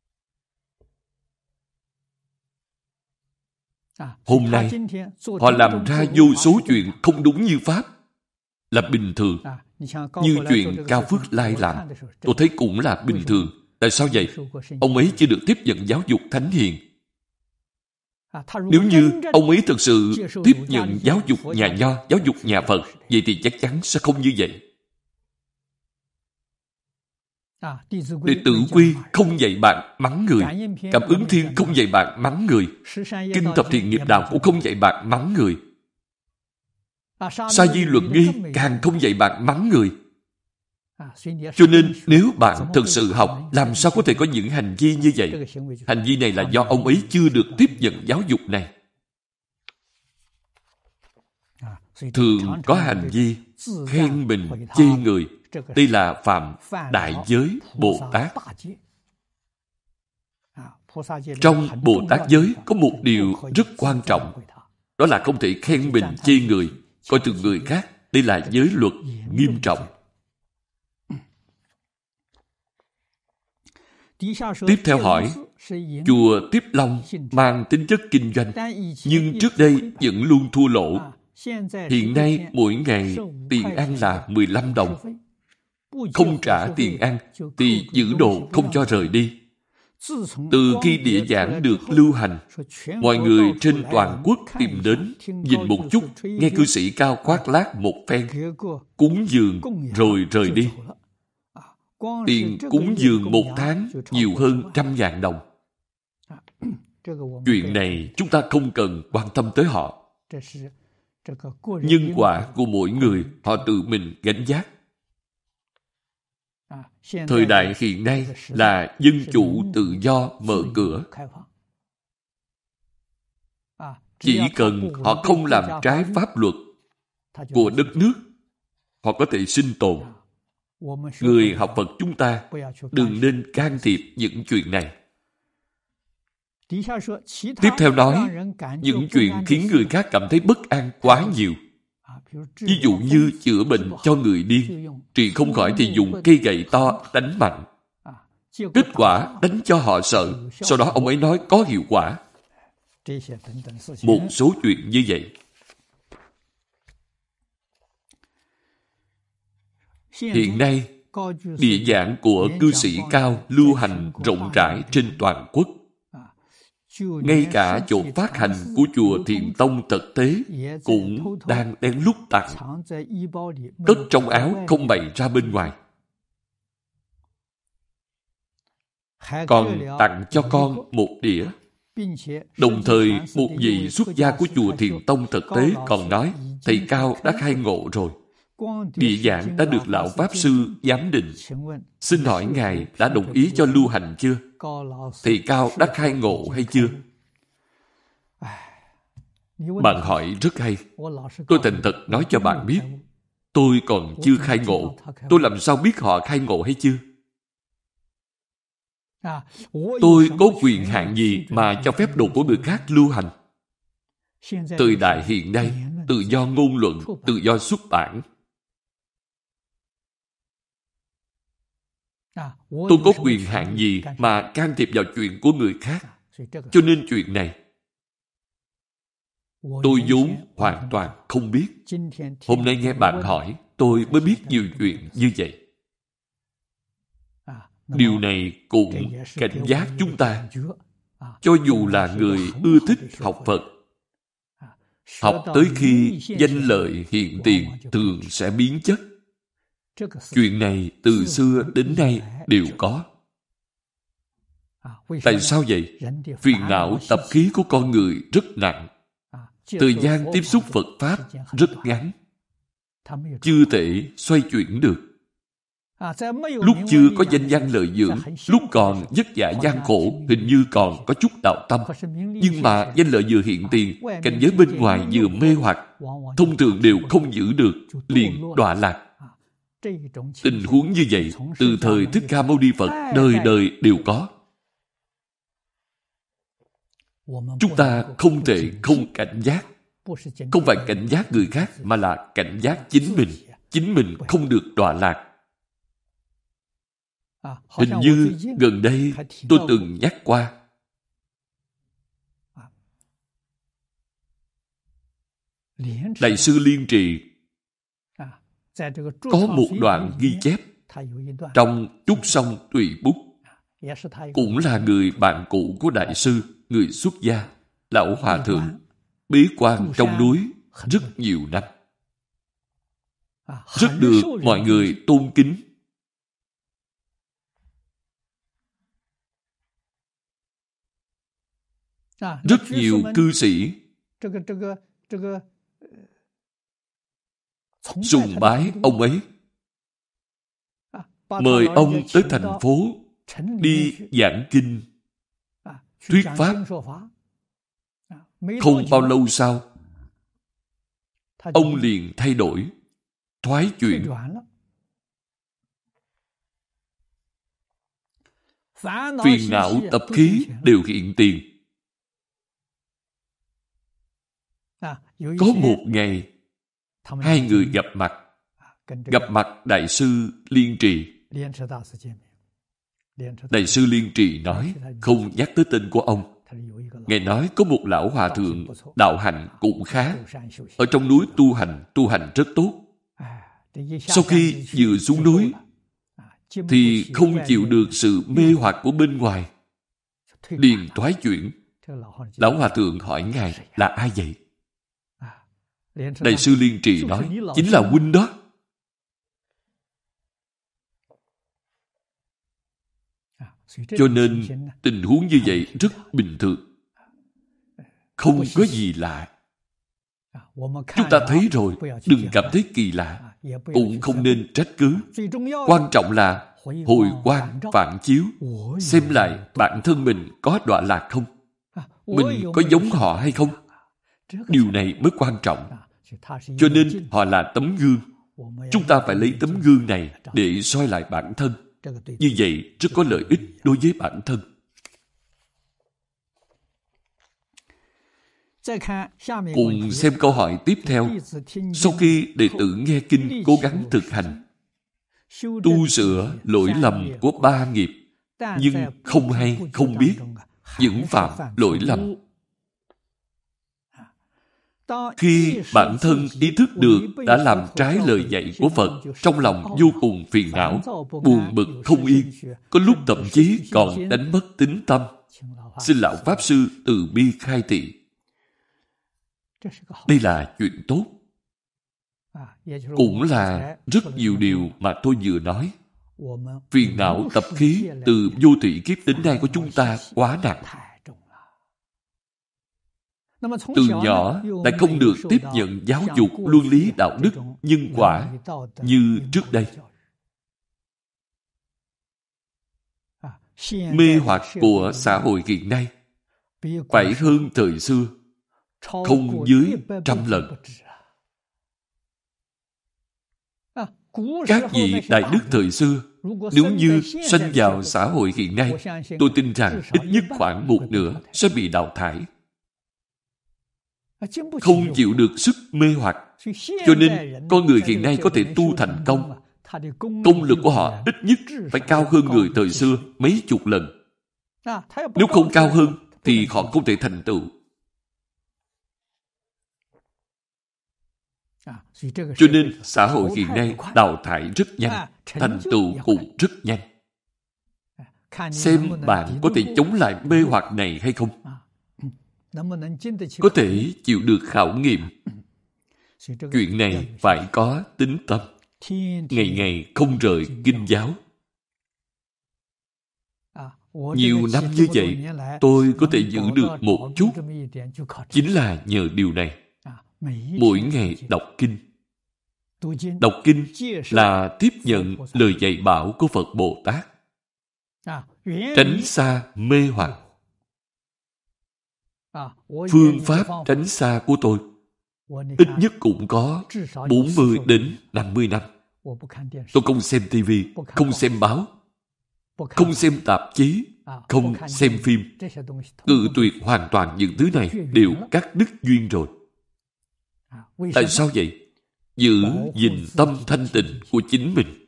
Hôm nay, họ làm ra vô số chuyện không đúng như Pháp, là bình thường. Như chuyện Cao Phước Lai làm, tôi thấy cũng là bình thường. Tại sao vậy? Ông ấy chưa được tiếp nhận giáo dục Thánh Hiền. Nếu như ông ấy thực sự tiếp nhận giáo dục nhà Nho, giáo dục nhà Phật, vậy thì chắc chắn sẽ không như vậy. Đệ tử Quy không dạy bạn mắng người, Cảm Ứng Thiên không dạy bạn mắng người, Kinh Thập Thiện Nghiệp Đạo cũng không dạy bạn mắng người, Sa Di Luận Nghi càng không dạy bạn mắng người. Cho nên nếu bạn thực sự học, làm sao có thể có những hành vi như vậy? Hành vi này là do ông ấy chưa được tiếp nhận giáo dục này. Thường có hành vi khen mình, chê người. Đây là phạm đại giới Bồ Tát. Trong Bồ Tát giới có một điều rất quan trọng, đó là không thể khen mình, chê người, coi thường người khác. Đây là giới luật nghiêm trọng. Tiếp theo hỏi, chùa Tiếp Long mang tính chất kinh doanh, nhưng trước đây vẫn luôn thua lỗ. Hiện nay mỗi ngày tiền ăn là mười lăm đồng. Không trả tiền ăn thì giữ độ không cho rời đi. Từ khi địa giảng được lưu hành, mọi người trên toàn quốc tìm đến, nhìn một chút, nghe cư sĩ Cao khoác lác một phen, cúng dường rồi rời đi. Tiền cúng dường một tháng nhiều hơn trăm ngàn đồng. Chuyện này chúng ta không cần quan tâm tới họ. Nhân quả của mỗi người họ tự mình gánh vác. Thời đại hiện nay là dân chủ tự do mở cửa. Chỉ cần họ không làm trái pháp luật của đất nước, họ có thể sinh tồn. Người học Phật chúng ta đừng nên can thiệp những chuyện này. Tiếp theo nói, những chuyện khiến người khác cảm thấy bất an quá nhiều. Ví dụ như chữa bệnh cho người điên, trị không khỏi thì dùng cây gậy to đánh mạnh. Kết quả đánh cho họ sợ, sau đó ông ấy nói có hiệu quả. Một số chuyện như vậy. Hiện nay, địa giảng của cư sĩ Cao lưu hành rộng rãi trên toàn quốc. Ngay cả chỗ phát hành của chùa Thiền Tông Thực Tế cũng đang lén lút tặng, cất trong áo không bày ra bên ngoài. Còn tặng cho con một đĩa. Đồng thời, một vị xuất gia của chùa Thiền Tông Thực Tế còn nói, thầy Cao đã khai ngộ rồi. Địa giảng đã được Lão Pháp Sư giám định. Xin hỏi Ngài đã đồng ý cho lưu hành chưa? Thầy Cao đã khai ngộ hay chưa? Bạn hỏi rất hay. Tôi thành thật nói cho bạn biết, tôi còn chưa khai ngộ. Tôi làm sao biết họ khai ngộ hay chưa? Tôi có quyền hạn gì mà cho phép đồ của người khác lưu hành? Thời đại hiện nay, tự do ngôn luận, tự do xuất bản. Tôi có quyền hạn gì mà can thiệp vào chuyện của người khác? Cho nên chuyện này, tôi vốn hoàn toàn không biết. Hôm nay nghe bạn hỏi, tôi mới biết nhiều chuyện như vậy. Điều này cũng cảnh giác chúng ta. Cho dù là người ưa thích học Phật, học tới khi danh lợi hiện tiền thường sẽ biến chất. Chuyện này từ xưa đến nay đều có. Tại sao vậy? Phiền não tập khí của con người rất nặng. Thời gian tiếp xúc Phật Pháp rất ngắn. Chưa thể xoay chuyển được. Lúc chưa có danh văn lợi dưỡng, lúc còn vất vả gian khổ, hình như còn có chút đạo tâm. Nhưng mà danh lợi vừa hiện tiền, cảnh giới bên ngoài vừa mê hoặc, thông thường đều không giữ được, liền đọa lạc. Tình huống như vậy, từ thời Thích Ca Mâu Ni Phật, đời đời đều có. Chúng ta không thể không cảnh giác. Không phải cảnh giác người khác, mà là cảnh giác chính mình. Chính mình không được đọa lạc. Hình như gần đây tôi từng nhắc qua. Đại sư Liên Trì có một đoạn ghi chép trong Trúc Song Tùy Bút, cũng là người bạn cũ của Đại sư, người xuất gia, Lão Hòa Thượng, bế quan trong núi rất nhiều năm. Rất được mọi người tôn kính. Rất nhiều cư sĩ sùng bái ông ấy, mời ông tới thành phố đi giảng kinh, thuyết pháp. Không bao lâu sau, ông liền thay đổi, thoái chuyển. Phiền não tập khí đều hiện tiền. Có một ngày, hai người gặp mặt, gặp mặt Đại sư Liên Trì. Đại sư Liên Trì nói, không nhắc tới tên của ông. Ngài nói có một lão hòa thượng, đạo hạnh cũng khá, ở trong núi tu hành, tu hành rất tốt. Sau khi vừa xuống núi, thì không chịu được sự mê hoặc của bên ngoài, liền thoái chuyển. Lão hòa thượng hỏi Ngài là ai vậy? Đại sư Liên Trì nói, chính là huynh đó. Cho nên tình huống như vậy rất bình thường, không có gì lạ. Chúng ta thấy rồi, đừng cảm thấy kỳ lạ, cũng không nên trách cứ. Quan trọng là hồi quan phản chiếu, xem lại bản thân mình có đọa lạc không, mình có giống họ hay không. Điều này mới quan trọng. Cho nên họ là tấm gương. Chúng ta phải lấy tấm gương này để soi lại bản thân. Như vậy rất có lợi ích đối với bản thân. Cùng xem câu hỏi tiếp theo. Sau khi đệ tử nghe kinh cố gắng thực hành, tu sửa lỗi lầm của ba nghiệp, nhưng không hay không biết, vẫn phạm lỗi lầm. Khi bản thân ý thức được đã làm trái lời dạy của Phật, trong lòng vô cùng phiền não, buồn bực không yên, có lúc thậm chí còn đánh mất tín tâm. Xin Lão Pháp Sư từ bi khai thị. Đây là chuyện tốt. Cũng là rất nhiều điều mà tôi vừa nói. Phiền não tập khí từ vô thủy kiếp đến nay của chúng ta quá nặng. Từ nhỏ lại không được tiếp nhận giáo dục luân lý đạo đức, nhân quả như trước đây. Mê hoặc của xã hội hiện nay phải hơn thời xưa không dưới trăm lần. Các vị đại đức thời xưa, nếu như sanh vào xã hội hiện nay, tôi tin rằng ít nhất khoảng một nửa sẽ bị đào thải. Không chịu được sức mê hoặc. Cho nên con người hiện nay có thể tu thành công, công lực của họ ít nhất phải cao hơn người thời xưa mấy chục lần. Nếu không cao hơn thì họ không thể thành tựu. Cho nên xã hội hiện nay đào thải rất nhanh, thành tựu cũng rất nhanh. Xem bạn có thể chống lại mê hoặc này hay không, có thể chịu được khảo nghiệm. Chuyện này phải có tín tâm, ngày ngày không rời kinh giáo. Nhiều năm như vậy, tôi có thể giữ được một chút, chính là nhờ điều này. Mỗi ngày đọc kinh. Đọc kinh là tiếp nhận lời dạy bảo của Phật Bồ Tát, tránh xa mê hoặc. Phương pháp tránh xa của tôi ít nhất cũng có bốn mươi đến năm mươi năm. Tôi không xem ti vi, không xem báo, không xem tạp chí, không xem phim, cự tuyệt hoàn toàn những thứ này đều cắt đứt duyên rồi. Tại sao vậy? Giữ gìn tâm thanh tịnh của chính mình.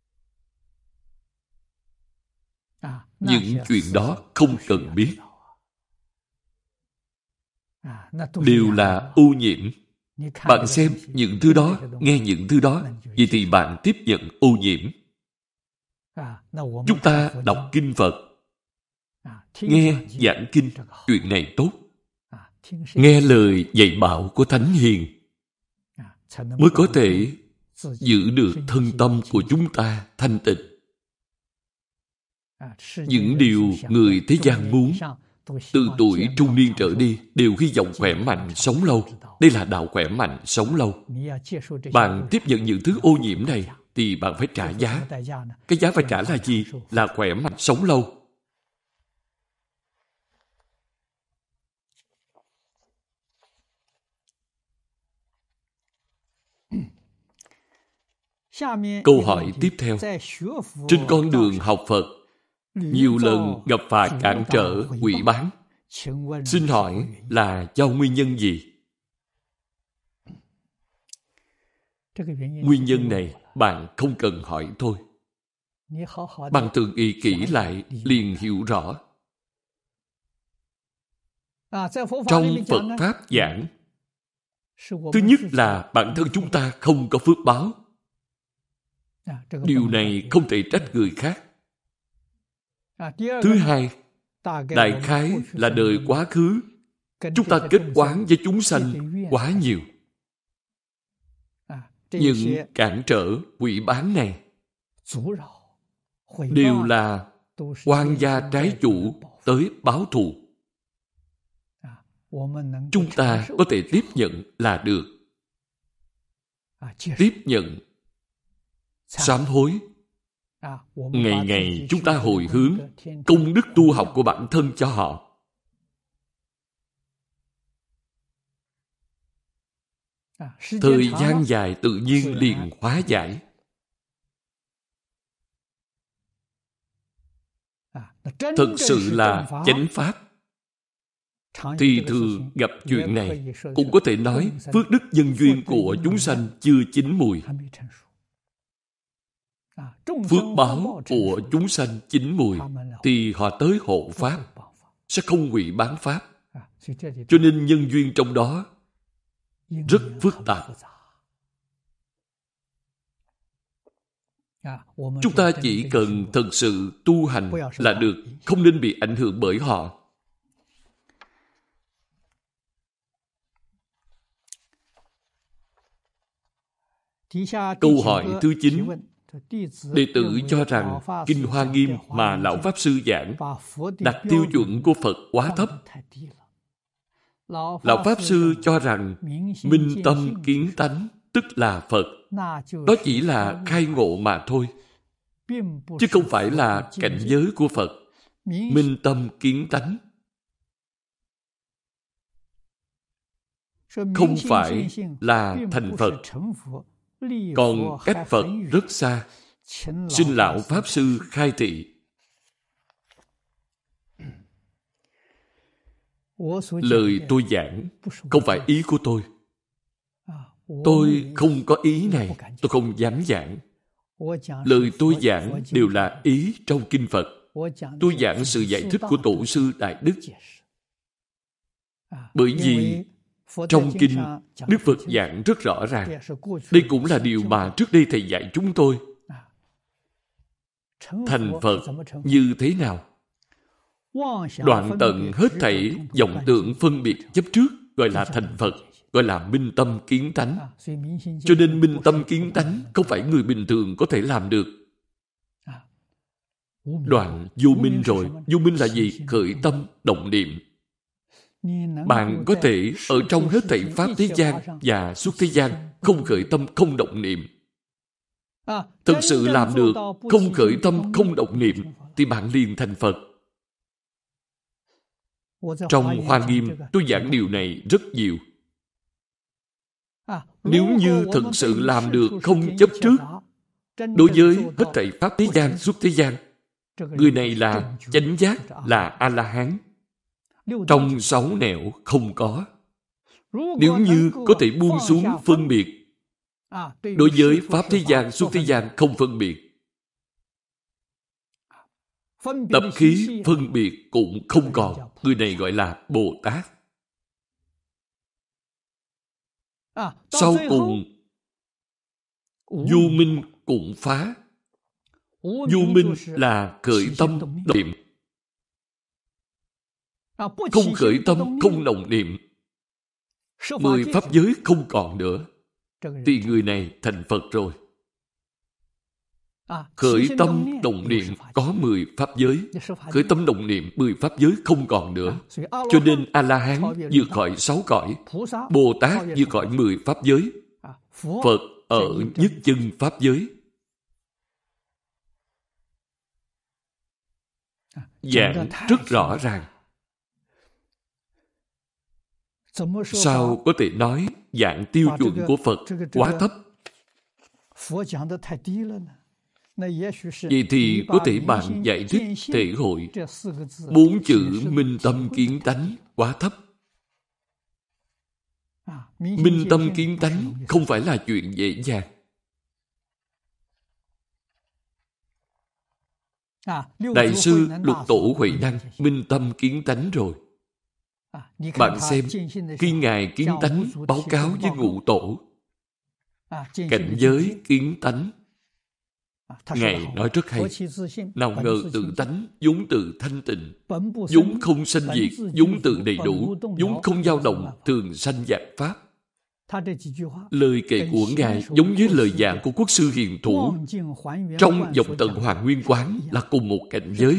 Những chuyện đó không cần biết. Đều là ô nhiễm. Bạn xem những thứ đó, nghe những thứ đó, vậy thì bạn tiếp nhận ô nhiễm. Chúng ta đọc kinh Phật, nghe giảng kinh, chuyện này tốt. Nghe lời dạy bảo của Thánh Hiền mới có thể giữ được thân tâm của chúng ta thanh tịnh. Những điều người thế gian muốn, từ tuổi trung niên trở đi, đều hy vọng khỏe mạnh, sống lâu. Đây là đạo khỏe mạnh, sống lâu. Bạn tiếp nhận những thứ ô nhiễm này, thì bạn phải trả giá. Cái giá phải trả là gì? Là khỏe mạnh, sống lâu. Câu hỏi tiếp theo. Trên con đường học Phật, nhiều lần gặp phải cản trở, quỷ bán. Xin hỏi là do nguyên nhân gì? Nguyên nhân này bạn không cần hỏi thôi. Bạn tự nghĩ kỹ lại liền hiểu rõ. Trong Phật Pháp giảng, thứ nhất là bản thân chúng ta không có phước báo. Điều này không thể trách người khác. Thứ hai, đại khái là đời quá khứ, chúng ta kết oán với chúng sanh quá nhiều. Những cản trở, quỷ bán này đều là oan gia trái chủ tới báo thù. Chúng ta có thể tiếp nhận là được. Tiếp nhận, sám hối. Ngày ngày chúng ta hồi hướng công đức tu học của bản thân cho họ. Thời gian dài tự nhiên liền hóa giải. Thật sự là chánh pháp. Thì thường gặp chuyện này, cũng có thể nói phước đức nhân duyên của chúng sanh chưa chín mùi. Phước báo của chúng sanh chín mùi thì họ tới hộ pháp, sẽ không hủy bán pháp. Cho nên nhân duyên trong đó rất phức tạp. Chúng ta chỉ cần thật sự tu hành là được, không nên bị ảnh hưởng bởi họ. Câu hỏi thứ chín. Đệ tử cho rằng Kinh Hoa Nghiêm mà Lão Pháp Sư giảng đặt tiêu chuẩn của Phật quá thấp. Lão Pháp Sư cho rằng minh tâm kiến tánh tức là Phật. Đó chỉ là khai ngộ mà thôi, chứ không phải là cảnh giới của Phật. Minh tâm kiến tánh không phải là thành Phật, còn cách Phật rất xa. Xin Lão Pháp Sư khai thị. Lời tôi giảng không phải ý của tôi. Tôi không có ý này, tôi không dám giảng. Lời tôi giảng đều là ý trong Kinh Phật. Tôi giảng sự giải thích của Tổ sư Đại Đức. Bởi vì trong Kinh, Đức Phật giảng rất rõ ràng. Đây cũng là điều mà trước đây Thầy dạy chúng tôi. Thành Phật như thế nào? Đoạn tận hết thảy vọng tưởng phân biệt chấp trước, gọi là thành Phật, gọi là minh tâm kiến tánh. Cho nên minh tâm kiến tánh không phải người bình thường có thể làm được. Đoạn vô minh rồi. Vô minh là gì? Khởi tâm, động niệm. Bạn có thể ở trong hết thảy pháp thế gian và suốt thế gian không khởi tâm, không động niệm. Thật sự làm được không khởi tâm, không động niệm thì bạn liền thành Phật. Trong Hoa Nghiêm, tôi giảng điều này rất nhiều. Nếu như thật sự làm được không chấp trước đối với hết thảy pháp thế gian, suốt thế gian, Người này là chánh giác, là A-la-hán. Trong sáu nẻo không có. Nếu như có thể buông xuống phân biệt, đối với Pháp thế gian, xuất thế gian không phân biệt, tập khí phân biệt cũng không còn, người này gọi là Bồ Tát. Sau cùng, vô minh cũng phá. Vô minh là khởi tâm động niệm. Không khởi tâm, không động niệm, mười pháp giới không còn nữa, thì người này thành Phật rồi. Khởi tâm động niệm có mười pháp giới. Khởi tâm động niệm mười pháp giới không còn nữa. Cho nên A-la-hán vượt khỏi sáu cõi, Bồ Tát vượt khỏi mười pháp giới, Phật ở nhất chân pháp giới. Giảng rất rõ ràng. Sao có thể nói dạng tiêu chuẩn của Phật quá thấp? Vậy thì có thể bạn giải thích thể hội bốn chữ minh tâm kiến tánh quá thấp. Minh tâm kiến tánh không phải là chuyện dễ dàng. Đại sư Lục Tổ Huệ Năng minh tâm kiến tánh rồi. Bạn xem, khi Ngài kiến tánh báo cáo với Ngũ Tổ, cảnh giới kiến tánh, Ngài nói rất hay. Nào ngờ tự tánh, vốn tự thanh tịnh, vốn không sanh diệt, vốn tự đầy đủ, vốn không dao động, thường sanh vạn pháp. Lời kệ của Ngài giống với lời giảng của Quốc sư Hiền Thủ trong Vọng Tận Hoàn Nguyên Quán là cùng một cảnh giới.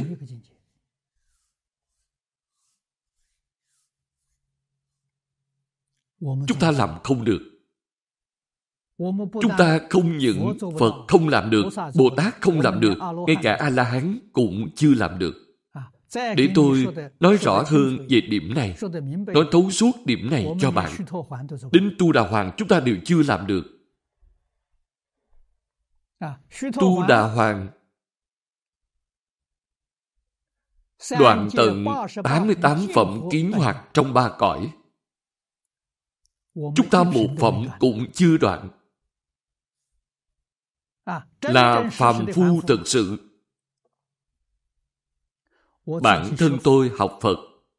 Chúng ta làm không được. Chúng ta không những Phật không làm được, Bồ Tát không làm được, ngay cả A-la-hán cũng chưa làm được. Để tôi nói rõ hơn về điểm này, nói thấu suốt điểm này cho bạn. Đến Tu Đà Hoàng chúng ta đều chưa làm được. Tu Đà Hoàng đoạn tận tám mươi tám phẩm kiến hoạt trong ba cõi. Chúng ta một phẩm cũng chưa đoạn. Là phàm phu thực sự. Bản thân tôi học Phật,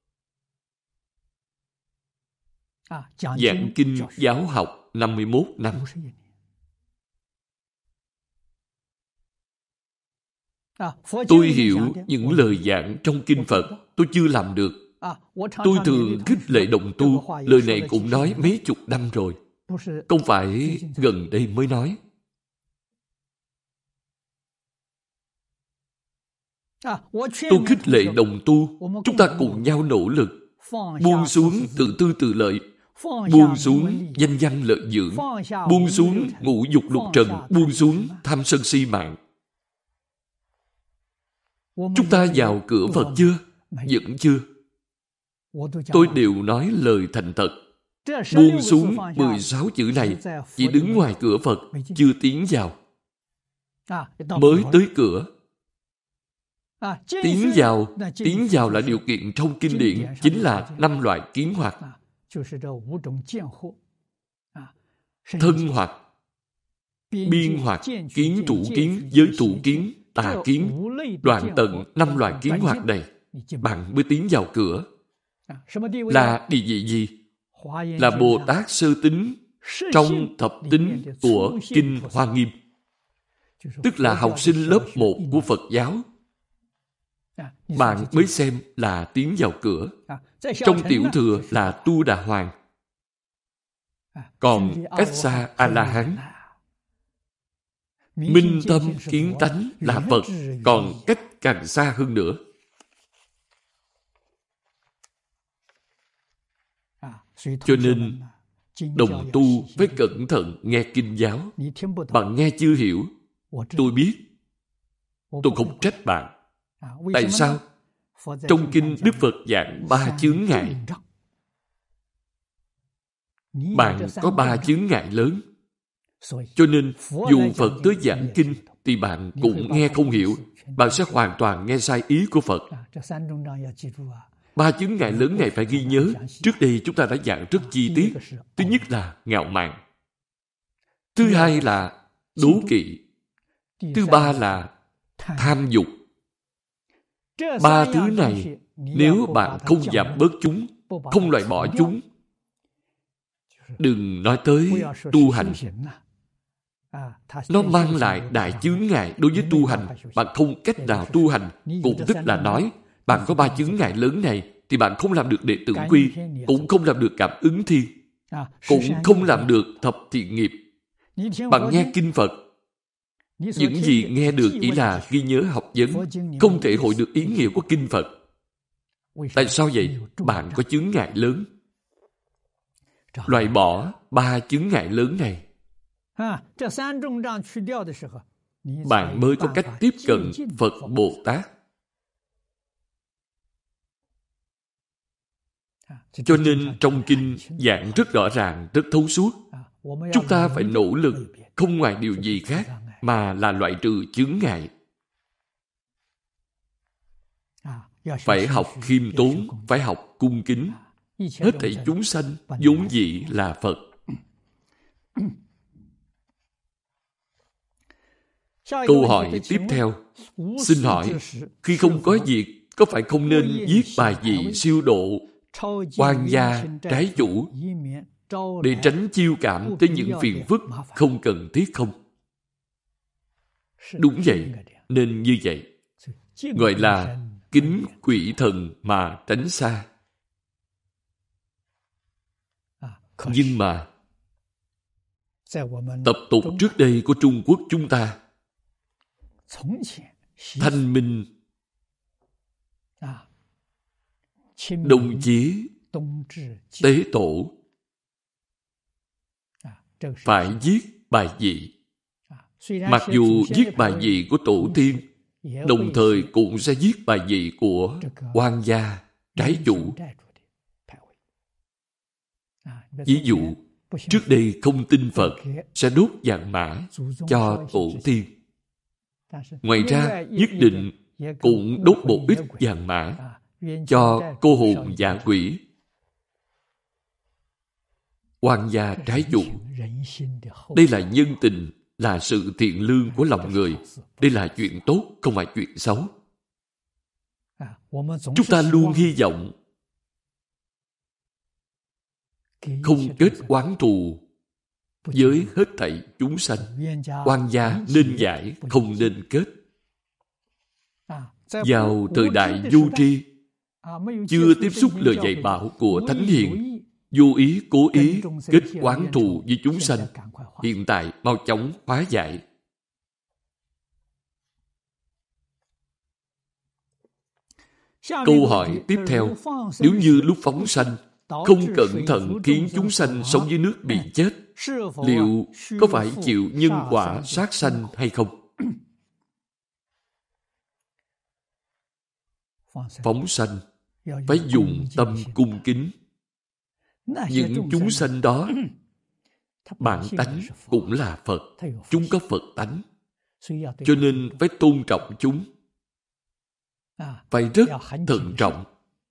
giảng kinh giáo học năm mươi mốt năm. Tôi hiểu những lời giảng trong kinh Phật, tôi chưa làm được. Tôi thường khích lệ đồng tu, lời này cũng nói mấy chục năm rồi, không phải gần đây mới nói. Tôi khích lệ đồng tu, chúng ta cùng nhau nỗ lực, buông xuống tự tư tự lợi, buông xuống danh văn lợi dưỡng, buông xuống ngũ dục lục trần, buông xuống tham sân si mạng. Chúng ta vào cửa Phật chưa? Vẫn chưa. Tôi đều nói lời thành thật. Buông xuống mười sáu chữ này, chỉ đứng ngoài cửa Phật, chưa tiến vào. Mới tới cửa. Tiến vào, tiến vào là điều kiện trong kinh điển, chính là năm loại kiến hoạt. Thân hoạt, biên hoạt, kiến trụ kiến, giới trụ kiến, tà kiến, đoạn tận năm loại kiến hoạt này, bạn mới tiến vào cửa. Là địa vị gì? Là Bồ Tát sơ tính trong thập tính của Kinh Hoa Nghiêm. Tức là học sinh lớp một của Phật giáo. Bạn mới xem là tiến vào cửa. Trong tiểu thừa là Tu Đà Hoàng. Còn cách xa A-la-hán. Minh tâm kiến tánh là Phật, còn cách càng xa hơn nữa. Cho nên, đồng tu phải cẩn thận nghe kinh giáo. Bạn nghe chưa hiểu, tôi biết. Tôi không trách bạn. Tại sao? Trong kinh Đức Phật giảng ba chướng ngại. Bạn có ba chướng ngại lớn. Cho nên, dù Phật tới giảng kinh, thì bạn cũng nghe không hiểu. bạn sẽ hoàn toàn nghe sai ý của Phật. Ba chướng ngại lớn này phải ghi nhớ. Trước đây chúng ta đã giảng rất chi tiết. Thứ nhất là ngạo mạn. Thứ hai là đố kỵ. Thứ ba là tham dục. Ba thứ này, nếu bạn không giảm bớt chúng, không loại bỏ chúng, đừng nói tới tu hành. Nó mang lại đại chướng ngại đối với tu hành. Bạn không cách nào tu hành. Cũng tức là nói, bạn có ba chướng ngại lớn này, thì bạn không làm được đệ tử quy, cũng không làm được cảm ứng thiên, cũng không làm được thập thiện nghiệp. Bạn nghe kinh Phật, những gì nghe được chỉ là ghi nhớ học vấn, không thể hội được ý nghĩa của kinh Phật. Tại sao vậy? Bạn có chướng ngại lớn. Loại bỏ ba chướng ngại lớn này, bạn mới có cách tiếp cận Phật Bồ Tát. Cho nên trong kinh giảng rất rõ ràng, rất thấu suốt. Chúng ta phải nỗ lực, không ngoài điều gì khác, mà là loại trừ chướng ngại. Phải học khiêm tốn, phải học cung kính. Hết thảy chúng sanh vốn dĩ là Phật. Câu hỏi tiếp theo, xin hỏi, khi không có việc, có phải không nên giết bài vị siêu độ, oan gia, trái chủ, để tránh chiêu cảm tới những phiền phức không cần thiết không? Đúng vậy, nên như vậy. Gọi là kính quỷ thần mà tránh xa. Nhưng mà tập tục trước đây của Trung Quốc chúng ta, Thanh Minh, Đông Chí, Tế Tổ, phải giết bài vị. Mặc dù giết bài vị của tổ tiên, đồng thời cũng sẽ giết bài vị của oan gia, trái chủ. Ví dụ, trước đây không tin Phật, sẽ đốt vàng mã cho tổ tiên. Ngoài ra, nhất định cũng đốt một ít vàng mã cho cô hồn dạ quỷ, oan gia trái chủ. Đây là nhân tình, là sự thiện lương của lòng người. Đây là chuyện tốt, không phải chuyện xấu. Chúng ta luôn hy vọng không kết oán thù với hết thảy chúng sanh. Oan gia nên giải, không nên kết. Vào thời đại vô tri, chưa tiếp xúc lời dạy bảo của Thánh Hiền, vô ý, cố ý kết oán thù với chúng sanh. Hiện tại mau chóng hóa giải. Câu hỏi tiếp theo, nếu như lúc phóng sanh không cẩn thận khiến chúng sanh sống dưới nước bị chết, liệu có phải chịu nhân quả sát sanh hay không? Phóng sanh phải dùng tâm cung kính. Những chúng sanh đó, bản tánh cũng là Phật. Chúng có Phật tánh. Cho nên phải tôn trọng chúng. Phải rất thận trọng.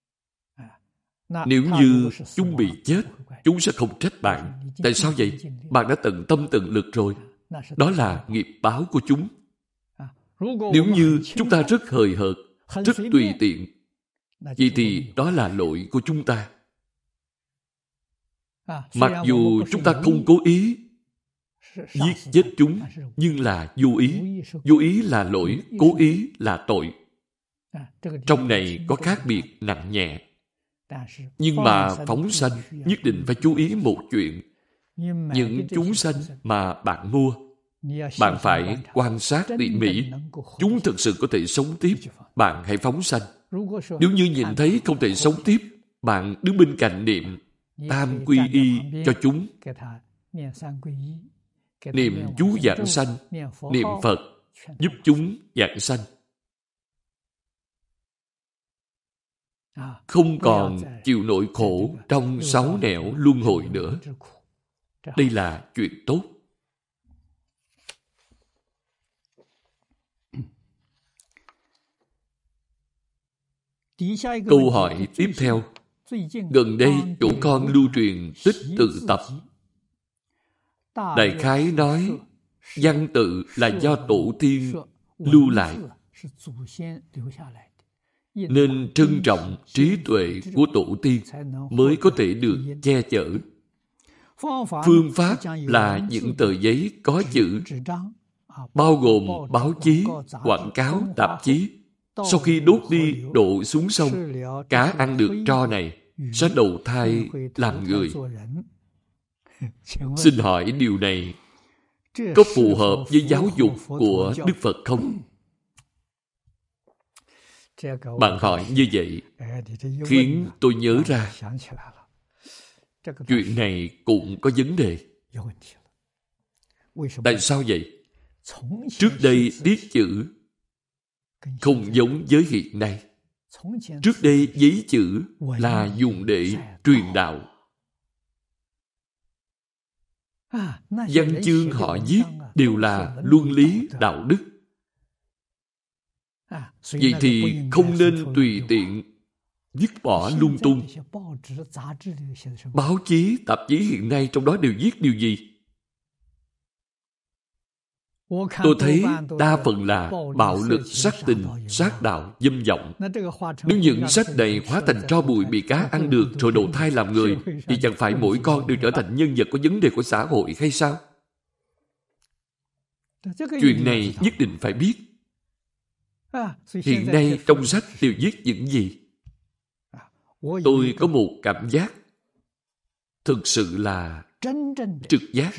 Nếu như chúng bị chết, chúng sẽ không trách bạn. Tại sao vậy? Bạn đã tận tâm tận lực rồi. Đó là nghiệp báo của chúng. Nếu như chúng ta rất hời hợt, rất tùy tiện, vậy thì đó là lỗi của chúng ta. Mặc dù chúng ta không cố ý giết chết chúng, nhưng là vô ý. Vô ý là lỗi, cố ý là tội. Trong này có khác biệt nặng nhẹ. Nhưng mà phóng sanh nhất định phải chú ý một chuyện. Những chúng sanh mà bạn mua, bạn phải quan sát tỉ mỉ. Chúng thực sự có thể sống tiếp, bạn hãy phóng sanh. Nếu như nhìn thấy không thể sống tiếp, bạn đứng bên cạnh niệm tam quy y cho chúng. Niệm chú vãng sanh, niệm Phật giúp chúng vãng sanh. Không còn chịu nỗi khổ trong sáu nẻo luân hồi nữa. Đây là chuyện tốt. Câu hỏi tiếp theo. Gần đây chỗ con lưu truyền tích tự tập. Đại khái nói văn tự là do tổ tiên lưu lại, nên trân trọng trí tuệ của tổ tiên mới có thể được che chở. Phương pháp là những tờ giấy có chữ, bao gồm báo chí, quảng cáo, tạp chí. Sau khi đốt đi đổ xuống sông, cá ăn được tro này sẽ đầu thai làm người. Xin hỏi điều này có phù hợp với giáo dục của Đức Phật không? Bạn hỏi như vậy khiến tôi nhớ ra chuyện này cũng có vấn đề. Tại sao vậy? Trước đây viết chữ không giống với hiện nay. Trước đây giấy chữ là dùng để truyền đạo. Văn chương họ viết đều là luân lý đạo đức. Vậy thì không nên tùy tiện dứt bỏ lung tung. Báo chí, tạp chí hiện nay trong đó đều viết điều gì? Tôi thấy đa phần là bạo lực, sát tình, sát đạo, dâm vọng. Nếu những sách này hóa thành tro bụi bị cá ăn được rồi đầu thai làm người, thì chẳng phải mỗi con đều trở thành nhân vật có vấn đề của xã hội hay sao? Chuyện này nhất định phải biết. Hiện nay trong sách đều viết những gì? Tôi có một cảm giác thực sự là trực giác.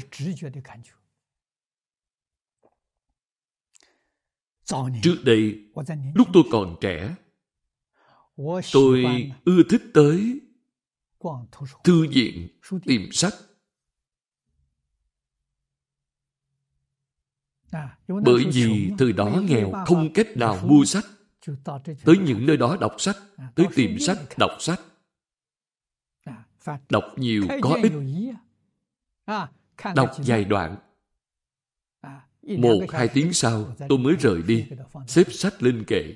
Trước đây, lúc tôi còn trẻ, tôi ưa thích tới thư viện tìm sách. Bởi vì thời đó nghèo, không cách nào mua sách. Tới những nơi đó đọc sách, tới tìm sách, đọc sách. Đọc nhiều có ích. Đọc vài đoạn. Một, hai tiếng sau, tôi mới rời đi, xếp sách lên kệ.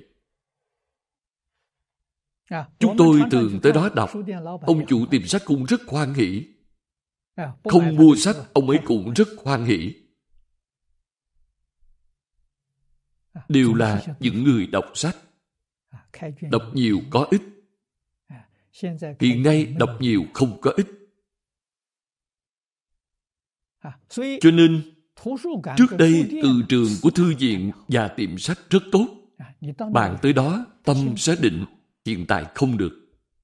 Chúng tôi thường tới đó đọc. Ông chủ tìm sách cũng rất hoan hỉ. Không mua sách, ông ấy cũng rất hoan hỉ. Đều là những người đọc sách. Đọc nhiều có ích. Hiện nay đọc nhiều không có ích. Cho nên trước đây từ trường của thư viện và tiệm sách rất tốt. Bạn tới đó tâm sẽ định. Hiện tại không được.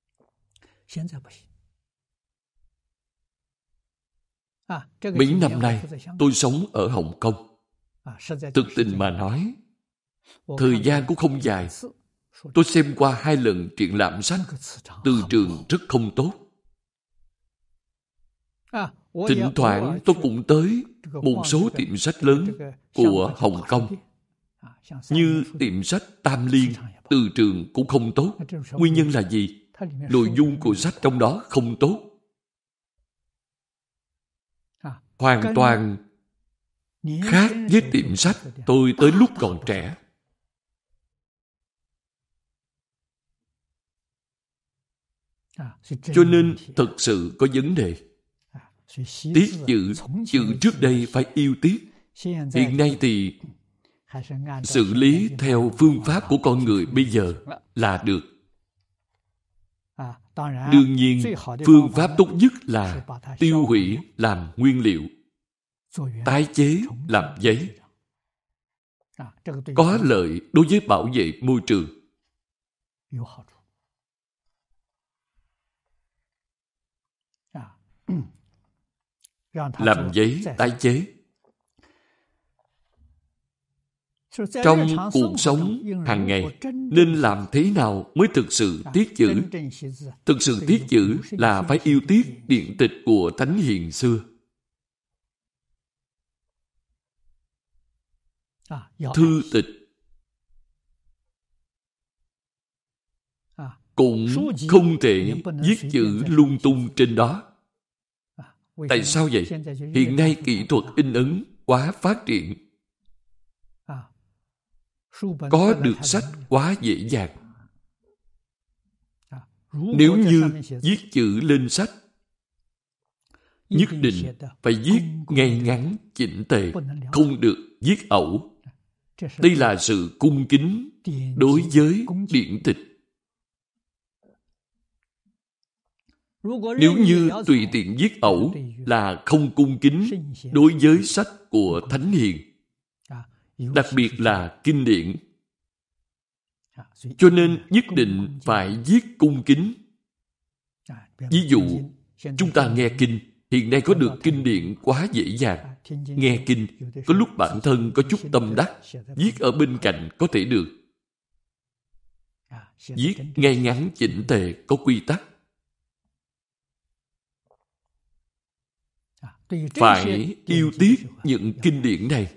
Mấy năm nay tôi sống ở Hồng Kông. Thực tình mà nói, thời gian cũng không dài. Tôi xem qua hai lần triển lãm sách. Từ trường rất không tốt. Thỉnh thoảng tôi cũng tới một số tiệm sách lớn của Hồng Kông. Như tiệm sách Tam Liên, từ trường cũng không tốt. Nguyên nhân là gì? Nội dung của sách trong đó không tốt. Hoàn toàn khác với tiệm sách tôi tới lúc còn trẻ. Cho nên thật sự có vấn đề. Tiết chữ, chữ trước đây phải yêu tiết. Hiện nay thì xử lý theo phương pháp của con người bây giờ là được. Đương nhiên, phương pháp tốt nhất là tiêu hủy làm nguyên liệu, tái chế làm giấy. Có lợi đối với bảo vệ môi trường. Làm giấy tái chế. Trong cuộc sống hàng ngày nên làm thế nào mới thực sự tiết chữ? Thực sự tiết chữ là phải yêu tiết điện tịch của thánh hiền xưa. Thư tịch cũng không thể viết chữ lung tung trên đó. Tại sao vậy? Hiện nay kỹ thuật in ấn quá phát triển. Có được sách quá dễ dàng. Nếu như viết chữ lên sách, nhất định phải viết ngay ngắn, chỉnh tề, không được viết ẩu. Đây là sự cung kính đối với điển tịch. Nếu như tùy tiện viết ẩu là không cung kính đối với sách của Thánh Hiền, đặc biệt là kinh điển. Cho nên nhất định phải viết cung kính. Ví dụ, chúng ta nghe kinh, hiện nay có được kinh điển quá dễ dàng. Nghe kinh, có lúc bản thân có chút tâm đắc, viết ở bên cạnh có thể được. Viết ngay ngắn chỉnh tề, có quy tắc. Phải yêu tiếc những kinh điển này.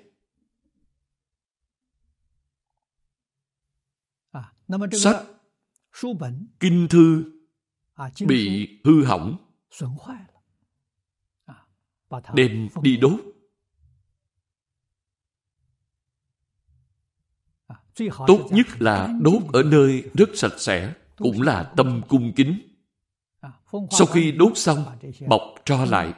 Sách, kinh thư bị hư hỏng, đem đi đốt. Tốt nhất là đốt ở nơi rất sạch sẽ, cũng là tâm cung kính. Sau khi đốt xong, bọc tro lại.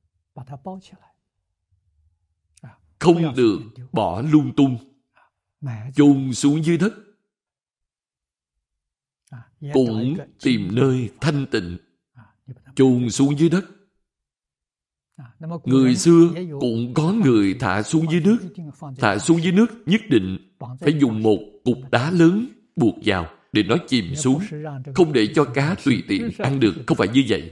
Không được bỏ lung tung, chôn xuống dưới đất. Cũng tìm nơi thanh tịnh, chôn xuống dưới đất. Người xưa cũng có người thả xuống dưới nước. Thả xuống dưới nước nhất định phải dùng một cục đá lớn buộc vào để nó chìm xuống, không để cho cá tùy tiện ăn được, không phải như vậy.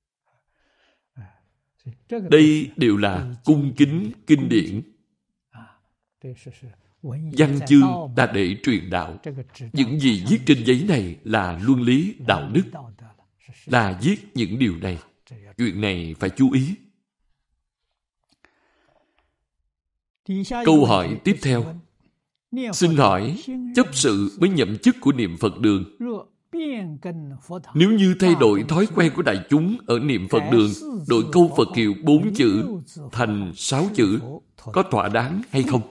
Đây đều là cung kính kinh điển. Văn chương ta để truyền đạo. Những gì viết trên giấy này là luân lý đạo đức, là viết những điều này. Chuyện này phải chú ý. Câu hỏi tiếp theo. Xin hỏi, chấp sự với nhậm chức của niệm Phật đường, nếu như thay đổi thói quen của đại chúng ở niệm Phật đường, đổi câu Phật hiệu bốn chữ thành sáu chữ, có thỏa đáng hay không?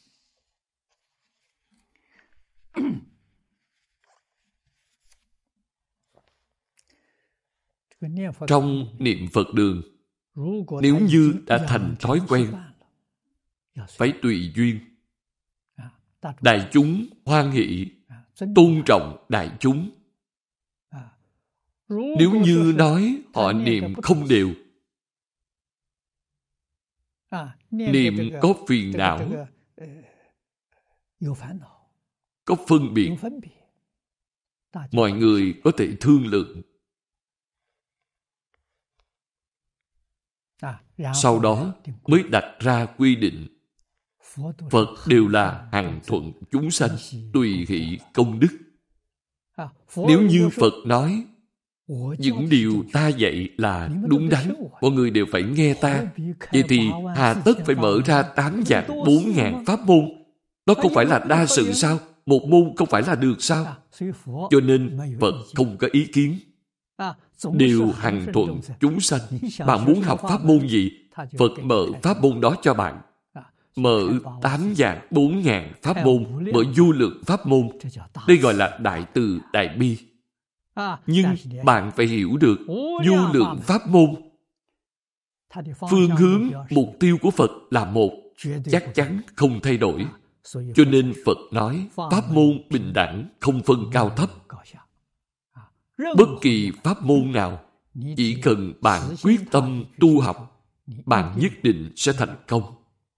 Trong niệm Phật đường, nếu như đã thành thói quen, phải tùy duyên. Đại chúng hoan hỷ, tôn trọng đại chúng. Nếu như nói họ niệm không đều, niệm có phiền não, có phân biệt, mọi người có thể thương lượng. Sau đó mới đặt ra quy định. Phật đều là hằng thuận chúng sanh, tùy hỷ công đức. Nếu như Phật nói những điều ta dạy là đúng đắn, mọi người đều phải nghe ta, vậy thì hà tất phải mở ra tám vạn bốn ngàn pháp môn. Đó không phải là đa sự sao? Một môn không phải là được sao? Cho nên Phật không có ý kiến. Đều hằng thuận chúng sanh. Bạn muốn học pháp môn gì? Phật mở pháp môn đó cho bạn. Mở tám vạn bốn ngàn pháp môn, mở vô lượng pháp môn. Đây gọi là đại từ đại bi. Nhưng bạn phải hiểu được vô lượng pháp môn. Phương hướng, mục tiêu của Phật là một, chắc chắn không thay đổi. Cho nên Phật nói pháp môn bình đẳng, không phân cao thấp. Bất kỳ pháp môn nào, chỉ cần bạn quyết tâm tu học, bạn nhất định sẽ thành công.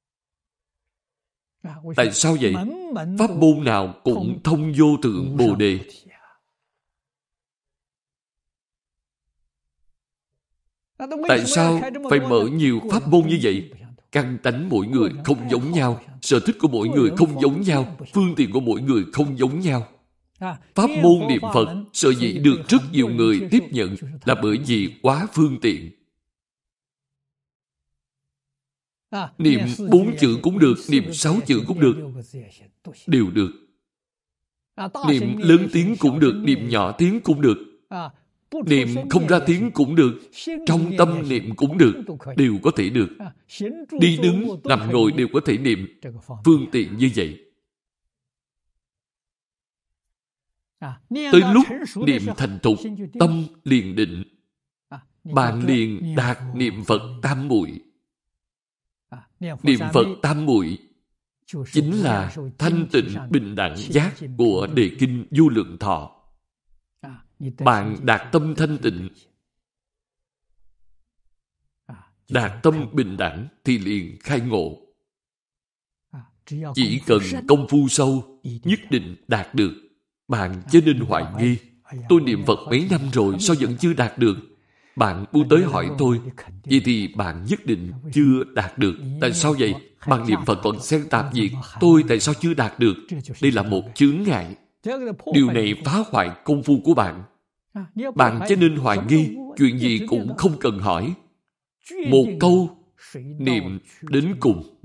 Tại sao vậy? Pháp môn nào cũng thông vô thượng Bồ Đề. Tại sao phải mở nhiều pháp môn như vậy? Căn tánh mỗi người không giống nhau, sở thích của mỗi người không giống nhau, phương tiện của mỗi người không giống nhau. Pháp môn niệm Phật sở dĩ được rất nhiều người tiếp nhận là bởi vì quá phương tiện. Niệm bốn chữ cũng được, niệm sáu chữ cũng được, đều được. Niệm lớn tiếng cũng được, niệm nhỏ tiếng cũng được. Niệm không ra tiếng cũng được, trong tâm niệm cũng được, đều có thể được. Đi đứng, nằm ngồi đều có thể niệm, phương tiện như vậy. Tới lúc niệm thành thục, tâm liền định, bạn liền đạt niệm Phật tam muội. Niệm Phật tam muội chính là thanh tịnh bình đẳng giác của Đề Kinh Vô Lượng Thọ. Bạn đạt tâm thanh tịnh, đạt tâm bình đẳng thì liền khai ngộ. Chỉ cần công phu sâu, nhất định đạt được. Bạn chớ nên hoài nghi, tôi niệm Phật mấy năm rồi sao vẫn chưa đạt được? Bạn bu tới hỏi tôi, vậy thì bạn nhất định chưa đạt được. Tại sao vậy? Bạn niệm Phật còn xen tạp việc, tôi tại sao chưa đạt được? Đây là một chướng ngại. Điều này phá hoại công phu của bạn. Bạn chớ nên hoài nghi, chuyện gì cũng không cần hỏi. Một câu niệm đến cùng.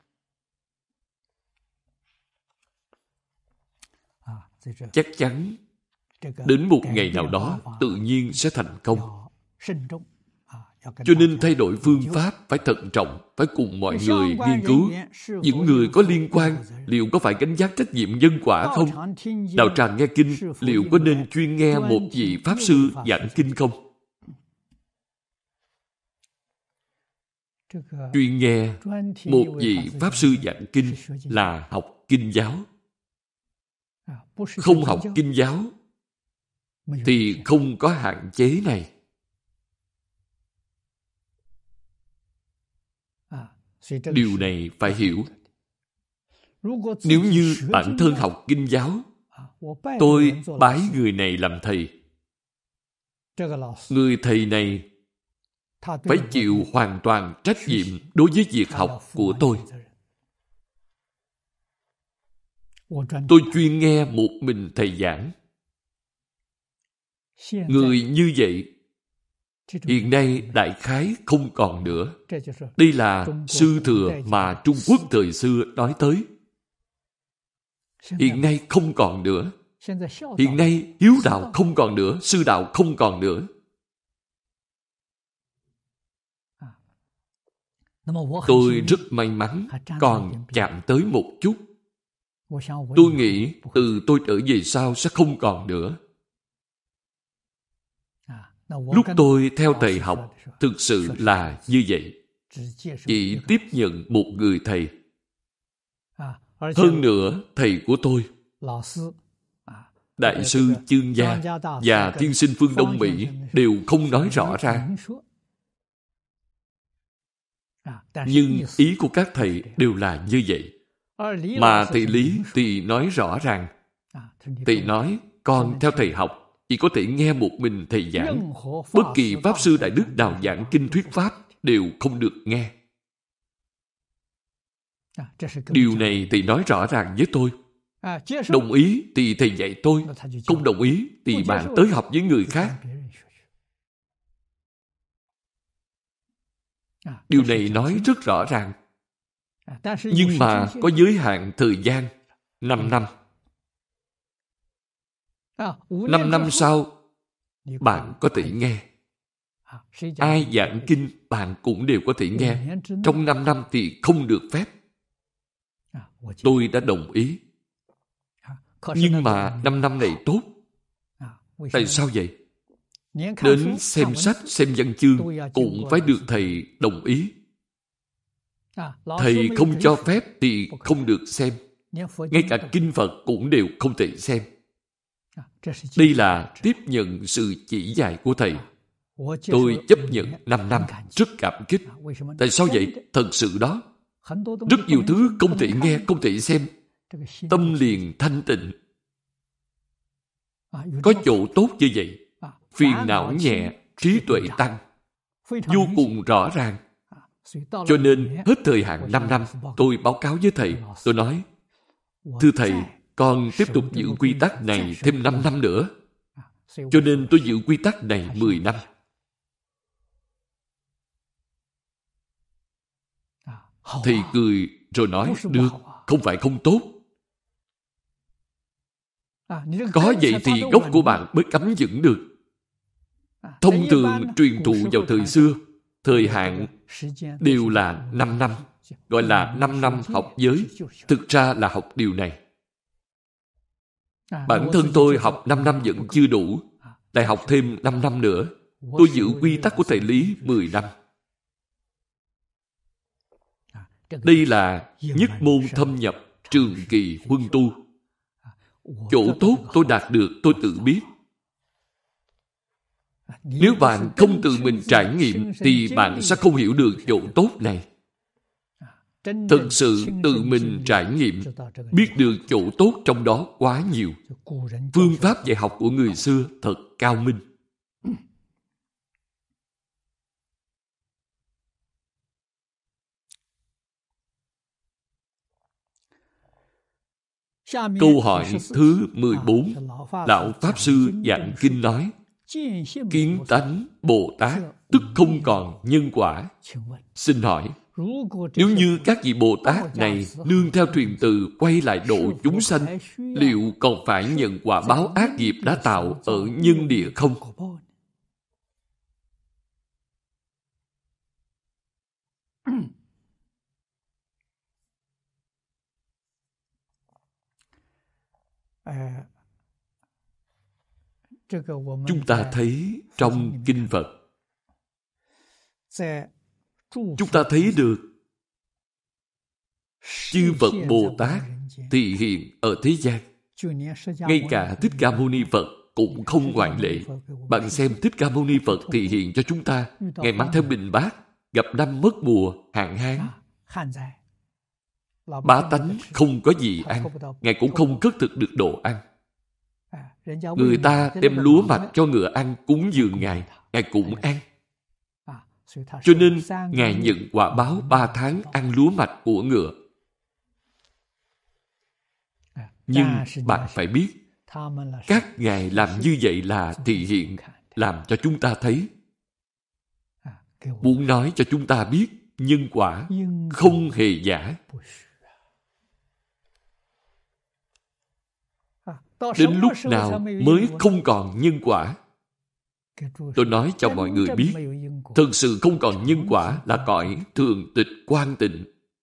Chắc chắn đến một ngày nào đó tự nhiên sẽ thành công. Cho nên thay đổi phương pháp phải thận trọng, phải cùng mọi người nghiên cứu. Những người có liên quan liệu có phải gánh vác trách nhiệm nhân quả không? Đạo tràng nghe kinh liệu có nên chuyên nghe một vị Pháp Sư giảng kinh không? Chuyên nghe một vị Pháp Sư giảng kinh là học kinh giáo. Không học kinh giáo thì không có hạn chế này. Điều này phải hiểu. Nếu như bản thân học kinh giáo, tôi bái người này làm thầy. Người thầy này phải chịu hoàn toàn trách nhiệm đối với việc học của tôi. Tôi chuyên nghe một mình thầy giảng. Người như vậy hiện nay đại khái không còn nữa. Đây là sư thừa mà Trung Quốc thời xưa nói tới. Hiện nay không còn nữa. Hiện nay hiếu đạo không còn nữa, sư đạo không còn nữa. Tôi rất may mắn còn chạm tới một chút. Tôi nghĩ từ tôi trở về sau sẽ không còn nữa. Lúc tôi theo thầy học, thực sự là như vậy. Chỉ tiếp nhận một người thầy. Hơn nữa, thầy của tôi, Đại sư Chương Gia và Tiên sinh Phương Đông Mỹ đều không nói rõ ra. Nhưng ý của các thầy đều là như vậy. Mà thầy Lý thì nói rõ ràng. Thầy nói, con theo thầy học, chỉ có thể nghe một mình thầy giảng. Bất kỳ Pháp Sư Đại Đức nào giảng kinh thuyết Pháp đều không được nghe. Điều này thầy nói rõ ràng với tôi. Đồng ý thì thầy dạy tôi. Không đồng ý thì bạn tới học với người khác. Điều này nói rất rõ ràng. Nhưng mà có giới hạn thời gian năm năm. Năm năm sau, bạn có thể nghe. Ai giảng kinh, bạn cũng đều có thể nghe. Trong năm năm thì không được phép. Tôi đã đồng ý. Nhưng mà năm năm này tốt. Tại sao vậy? Đến xem sách, xem văn chương cũng phải được thầy đồng ý. Thầy không cho phép thì không được xem. Ngay cả kinh Phật cũng đều không thể xem. Đây là tiếp nhận sự chỉ dạy của thầy. Tôi chấp nhận năm năm, rất cảm kích. Tại sao vậy? Thật sự đó. Rất nhiều thứ không thể nghe, không thể xem. Tâm liền thanh tịnh. Có chỗ tốt như vậy. Phiền não nhẹ, trí tuệ tăng. Vô cùng rõ ràng. Cho nên hết thời hạn năm năm, tôi báo cáo với thầy. Tôi nói, thưa thầy, con tiếp tục giữ quy tắc này thêm năm năm nữa. Cho nên tôi giữ quy tắc này mười năm. Thầy cười rồi nói, được, không phải không tốt. Có vậy thì gốc của bạn mới cắm vững được. Thông thường truyền thụ vào thời xưa, thời hạn đều là năm năm, gọi là năm năm học giới. Thực ra là học điều này. Bản thân tôi học năm năm vẫn chưa đủ, lại học thêm năm năm nữa. Tôi giữ quy tắc của thầy Lý mười năm. Đây là nhất môn thâm nhập, trường kỳ huân tu. Chỗ tốt tôi đạt được tôi tự biết. Nếu bạn không tự mình trải nghiệm thì bạn sẽ không hiểu được chỗ tốt này. Thực sự tự mình trải nghiệm, biết được chỗ tốt trong đó quá nhiều. Phương pháp dạy học của người xưa thật cao minh. Câu hỏi thứ mười bốn, Lão Pháp Sư giảng kinh nói, kiến tánh Bồ Tát tức không còn nhân quả. Xin hỏi, nếu như các vị Bồ Tát này nương theo thuyền từ quay lại độ chúng sanh, liệu còn phải nhận quả báo ác nghiệp đã tạo ở nhân địa không? Chúng ta thấy trong Kinh Phật, chúng ta thấy được chư Phật Bồ Tát thị hiện ở thế gian. Ngay cả Thích Ca Mâu Ni Phật cũng không ngoại lệ. Bạn xem Thích Ca Mâu Ni Phật thị hiện cho chúng ta, Ngài mang theo bình bát, gặp năm mất mùa, hạn hán. Bá tánh không có gì ăn, Ngài cũng không cất thực được đồ ăn. Người ta đem lúa mạch cho ngựa ăn cúng dường Ngài, Ngài cũng ăn. Cho nên Ngài nhận quả báo ba tháng ăn lúa mạch của ngựa. Nhưng bạn phải biết, các Ngài làm như vậy là thị hiện, làm cho chúng ta thấy. Muốn nói cho chúng ta biết, nhân quả không hề giả. Đến lúc nào mới không còn nhân quả? Tôi nói cho mọi người biết, thực sự không còn nhân quả là cõi thường tịch quang tịnh.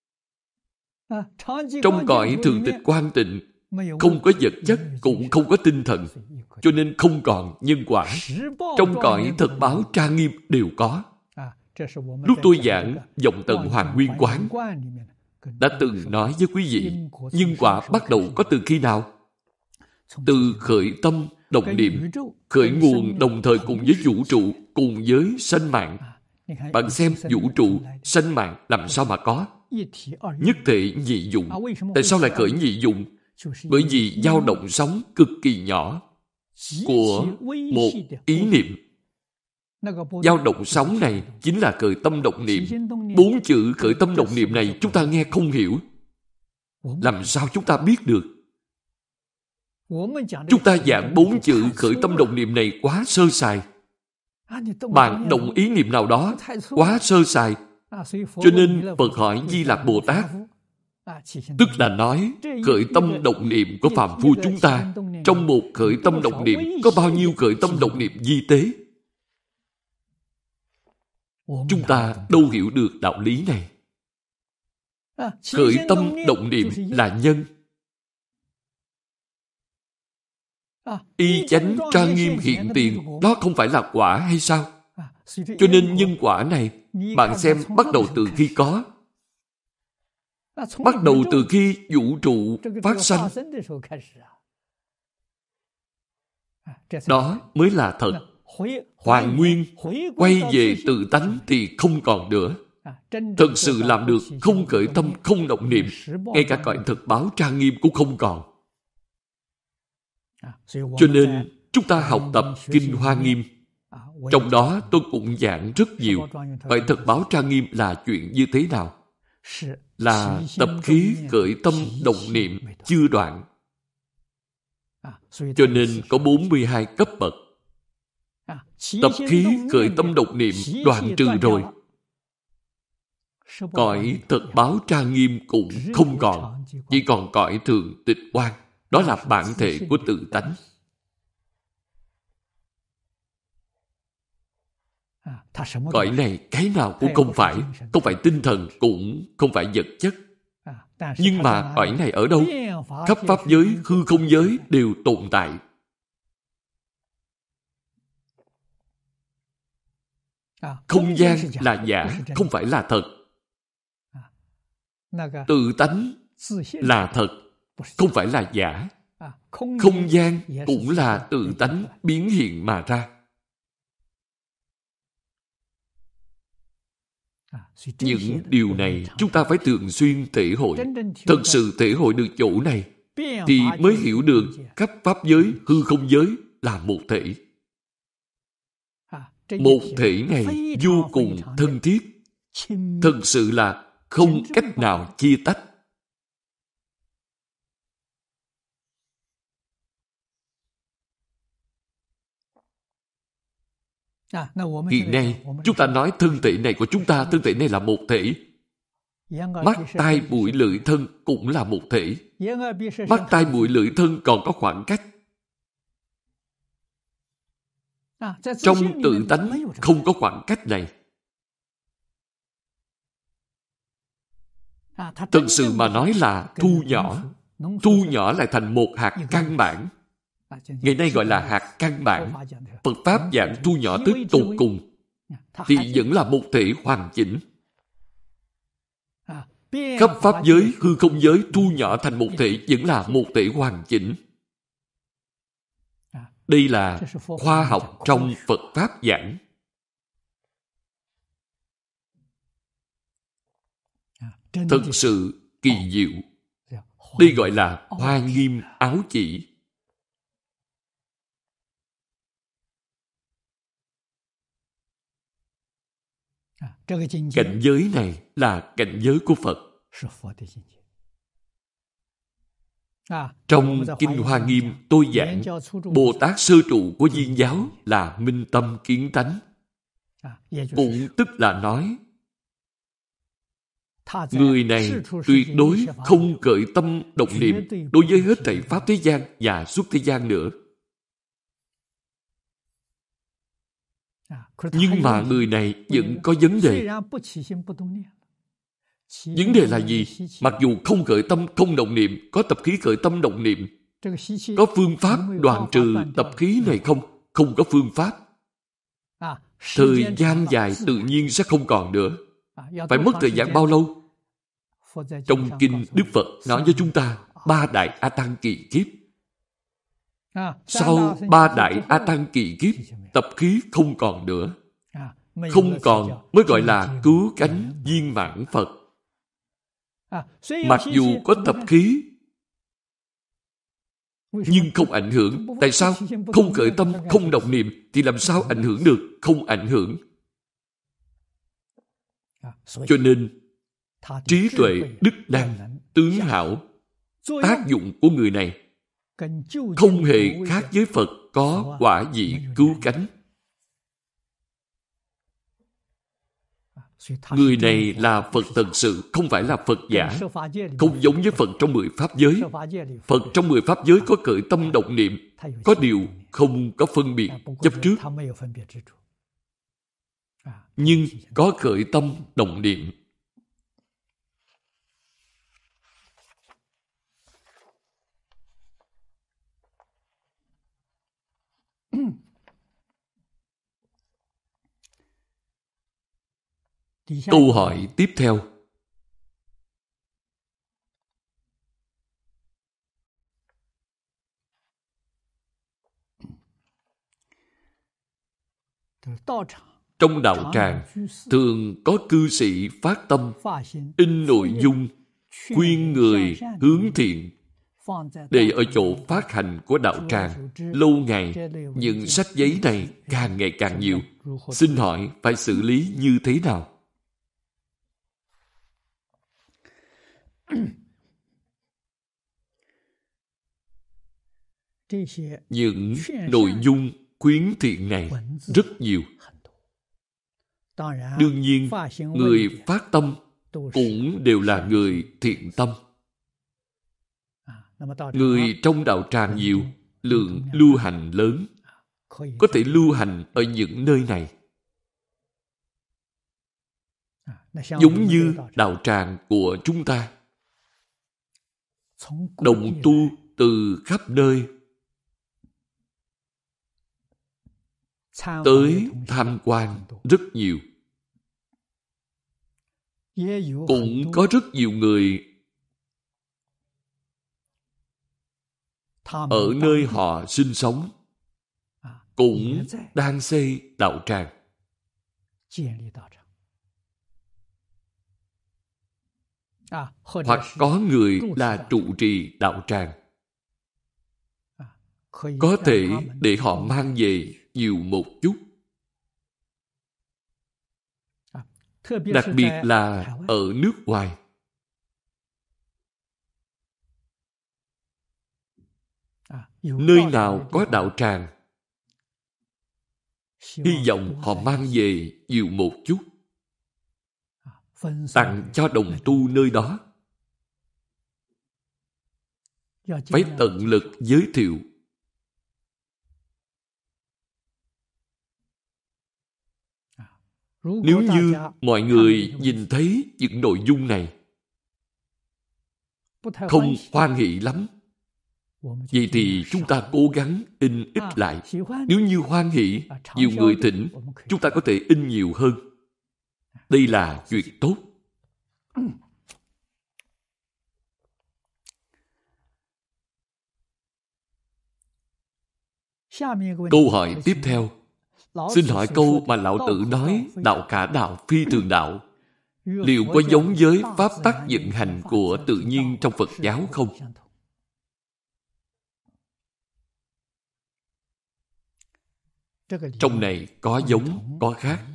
Trong cõi thường tịch quang tịnh, không có vật chất, cũng không có tinh thần, cho nên không còn nhân quả. Trong cõi thật báo trang nghiêm đều có. Lúc tôi giảng vọng tận Hoàn Nguyên Quán, đã từng nói với quý vị, nhân quả bắt đầu có từ khi nào? Từ khởi tâm động niệm, khởi nguồn đồng thời cùng với vũ trụ, cùng với sanh mạng. Bạn xem vũ trụ, sanh mạng làm sao mà có? Nhất thể nhị dụng. Tại sao lại khởi nhị dụng? Bởi vì dao động sóng cực kỳ nhỏ của một ý niệm. Dao động sóng này chính là khởi tâm động niệm. Bốn chữ khởi tâm động niệm này chúng ta nghe không hiểu. Làm sao chúng ta biết được? Chúng ta giảng bốn chữ khởi tâm động niệm này quá sơ sài. Bạn động ý niệm nào đó quá sơ sài. Cho nên Phật hỏi Di Lặc Bồ Tát, tức là nói khởi tâm động niệm của phàm phu chúng ta, trong một khởi tâm động niệm có bao nhiêu khởi tâm động niệm vi tế? Chúng ta đâu hiểu được đạo lý này. Khởi tâm động niệm là nhân. Y chánh trang nghiêm hiện tiền, đó không phải là quả hay sao? Cho nên nhân quả này, bạn xem bắt đầu từ khi có. Bắt đầu từ khi vũ trụ phát sanh. Đó mới là thật. Hoàn nguyên, quay về tự tánh thì không còn nữa. Thật sự làm được không khởi tâm, không động niệm, ngay cả cõi thực báo trang nghiêm cũng không còn. Cho nên chúng ta học tập Kinh Hoa Nghiêm. Trong đó tôi cũng giảng rất nhiều. Cõi thực báo trang nghiêm là chuyện như thế nào? Là tập khí khởi tâm động niệm chưa đoạn. Cho nên có bốn mươi hai cấp bậc. Tập khí khởi tâm động niệm đoạn trừ rồi, cõi thật báo trang nghiêm cũng không còn, chỉ còn cõi thường tịch quang. Đó là bản thể của tự tánh. Cõi này cái nào cũng không phải, không phải tinh thần, cũng không phải vật chất. Nhưng mà cõi này ở đâu? Khắp pháp giới, hư không giới đều tồn tại. Không gian là giả, không phải là thật. Tự tánh là thật, không phải là giả. Không gian cũng là tự tánh biến hiện mà ra. Những điều này chúng ta phải thường xuyên thể hội. Thật sự thể hội được chỗ này thì mới hiểu được khắp pháp giới, hư không giới là một thể. Một thể này vô cùng thân thiết, thật sự là không cách nào chia tách. Hiện nay, chúng ta nói thân thể này của chúng ta, thân thể này là một thể. Mắt, tai, mũi, lưỡi, thân cũng là một thể. Mắt, tai, mũi, lưỡi, thân còn có khoảng cách. Trong tự tánh không có khoảng cách này. Thật sự mà nói là thu nhỏ. Thu nhỏ lại thành một hạt căn bản. Ngày nay gọi là hạt căn bản. Phật Pháp giảng thu nhỏ tới tột cùng thì vẫn là một thể hoàn chỉnh. Khắp pháp giới, hư không giới thu nhỏ thành một thể vẫn là một thể hoàn chỉnh. Đây là khoa học trong Phật Pháp giảng. Thật sự kỳ diệu. Đây gọi là hoa nghiêm áo chỉ. Cảnh giới này là cảnh giới của Phật. Trong Kinh Hoa Nghiêm tôi giảng Bồ Tát sơ trụ của Viên giáo là minh tâm kiến tánh. Cũng tức là nói người này tuyệt đối không khởi tâm động niệm đối với hết thảy pháp thế gian và xuất thế gian nữa. Nhưng mà người này vẫn có vấn đề. Vấn đề là gì? Mặc dù không khởi tâm, không động niệm, có tập khí khởi tâm động niệm. Có phương pháp đoạn trừ tập khí này không? Không có phương pháp. Thời gian dài tự nhiên sẽ không còn nữa. Phải mất thời gian bao lâu? Trong Kinh Đức Phật nói với chúng ta ba đại A Tăng kỳ kiếp. Sau ba đại A Tăng kỳ kiếp, tập khí không còn nữa. Không còn mới gọi là cứu cánh viên mãn Phật. Mặc dù có tập khí nhưng không ảnh hưởng. Tại sao? Không khởi tâm, không động niệm thì làm sao ảnh hưởng được? Không ảnh hưởng. Cho nên trí tuệ, đức năng, tướng hảo, tác dụng của người này không hề khác với Phật có quả vị cứu cánh. Người này là Phật thật sự, không phải là Phật giả. Không giống với Phật trong mười pháp giới. Phật trong mười pháp giới có khởi tâm động niệm, có điều không có phân biệt chấp trước. Nhưng có khởi tâm động niệm. Câu hỏi tiếp theo. Trong đạo tràng, thường có cư sĩ phát tâm, in nội dung, khuyên người hướng thiện, để ở chỗ phát hành của đạo tràng. Lâu ngày, những sách giấy này càng ngày càng nhiều. Xin hỏi phải xử lý như thế nào? Những nội dung khuyến thiện này rất nhiều. Đương nhiên, người phát tâm cũng đều là người thiện tâm. Người trong đạo tràng nhiều, lượng lưu hành lớn, có thể lưu hành ở những nơi này. Giống như đạo tràng của chúng ta. đồng tu từ khắp nơi tới tham quan rất nhiều. Cũng có rất nhiều người ở nơi họ sinh sống cũng đang xây đạo tràng. Hoặc có người là trụ trì đạo tràng. Có thể để họ mang về nhiều một chút. Đặc biệt là ở nước ngoài. Nơi nào có đạo tràng, hy vọng họ mang về nhiều một chút, tặng cho đồng tu nơi đó. Phải tận lực giới thiệu. Nếu như mọi người nhìn thấy những nội dung này không hoan hỷ lắm, vậy thì chúng ta cố gắng in ít lại. Nếu như hoan hỷ, nhiều người thỉnh, chúng ta có thể in nhiều hơn. Đây là chuyện tốt. Câu hỏi tiếp theo. Xin hỏi câu mà Lão Tử nói đạo cả đạo phi thường đạo, liệu có giống với pháp tắc vận hành của tự nhiên trong Phật giáo không? Trong này có giống, có khác.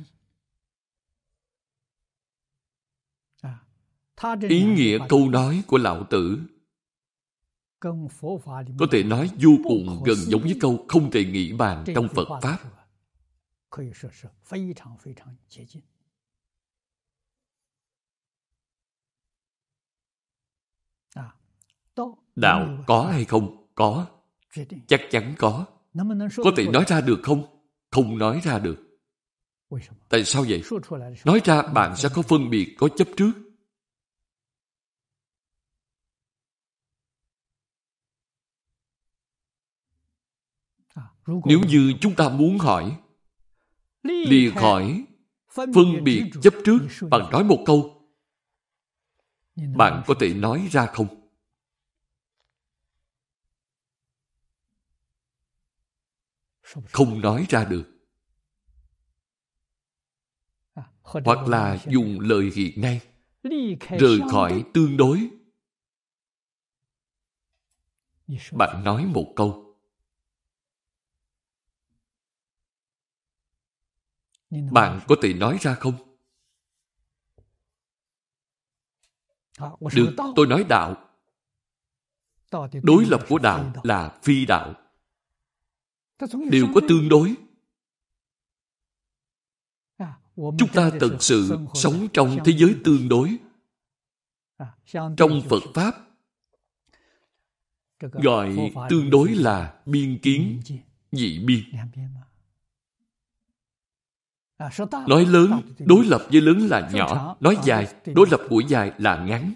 Ý nghĩa câu nói của Lão Tử có thể nói vô cùng gần giống với câu không thể nghĩ bàn trong Phật Pháp. Đạo có hay không? Có. Chắc chắn có. Có thể nói ra được không? Không nói ra được. Tại sao vậy? Nói ra bạn sẽ có phân biệt, có chấp trước. Nếu như chúng ta muốn hỏi, lìa khỏi phân biệt chấp trước bằng nói một câu, bạn có thể nói ra không? Không nói ra được. Hoặc là dùng lời hiện nay, rời khỏi tương đối. Bạn nói một câu, bạn có thể nói ra không? Được, tôi nói đạo. Đối lập của đạo là phi đạo. Đều có tương đối. Chúng ta thật sự sống trong thế giới tương đối. Trong Phật Pháp, gọi tương đối là biên kiến, dị biên. Nói lớn, đối lập với lớn là nhỏ. Nói dài, đối lập của dài là ngắn.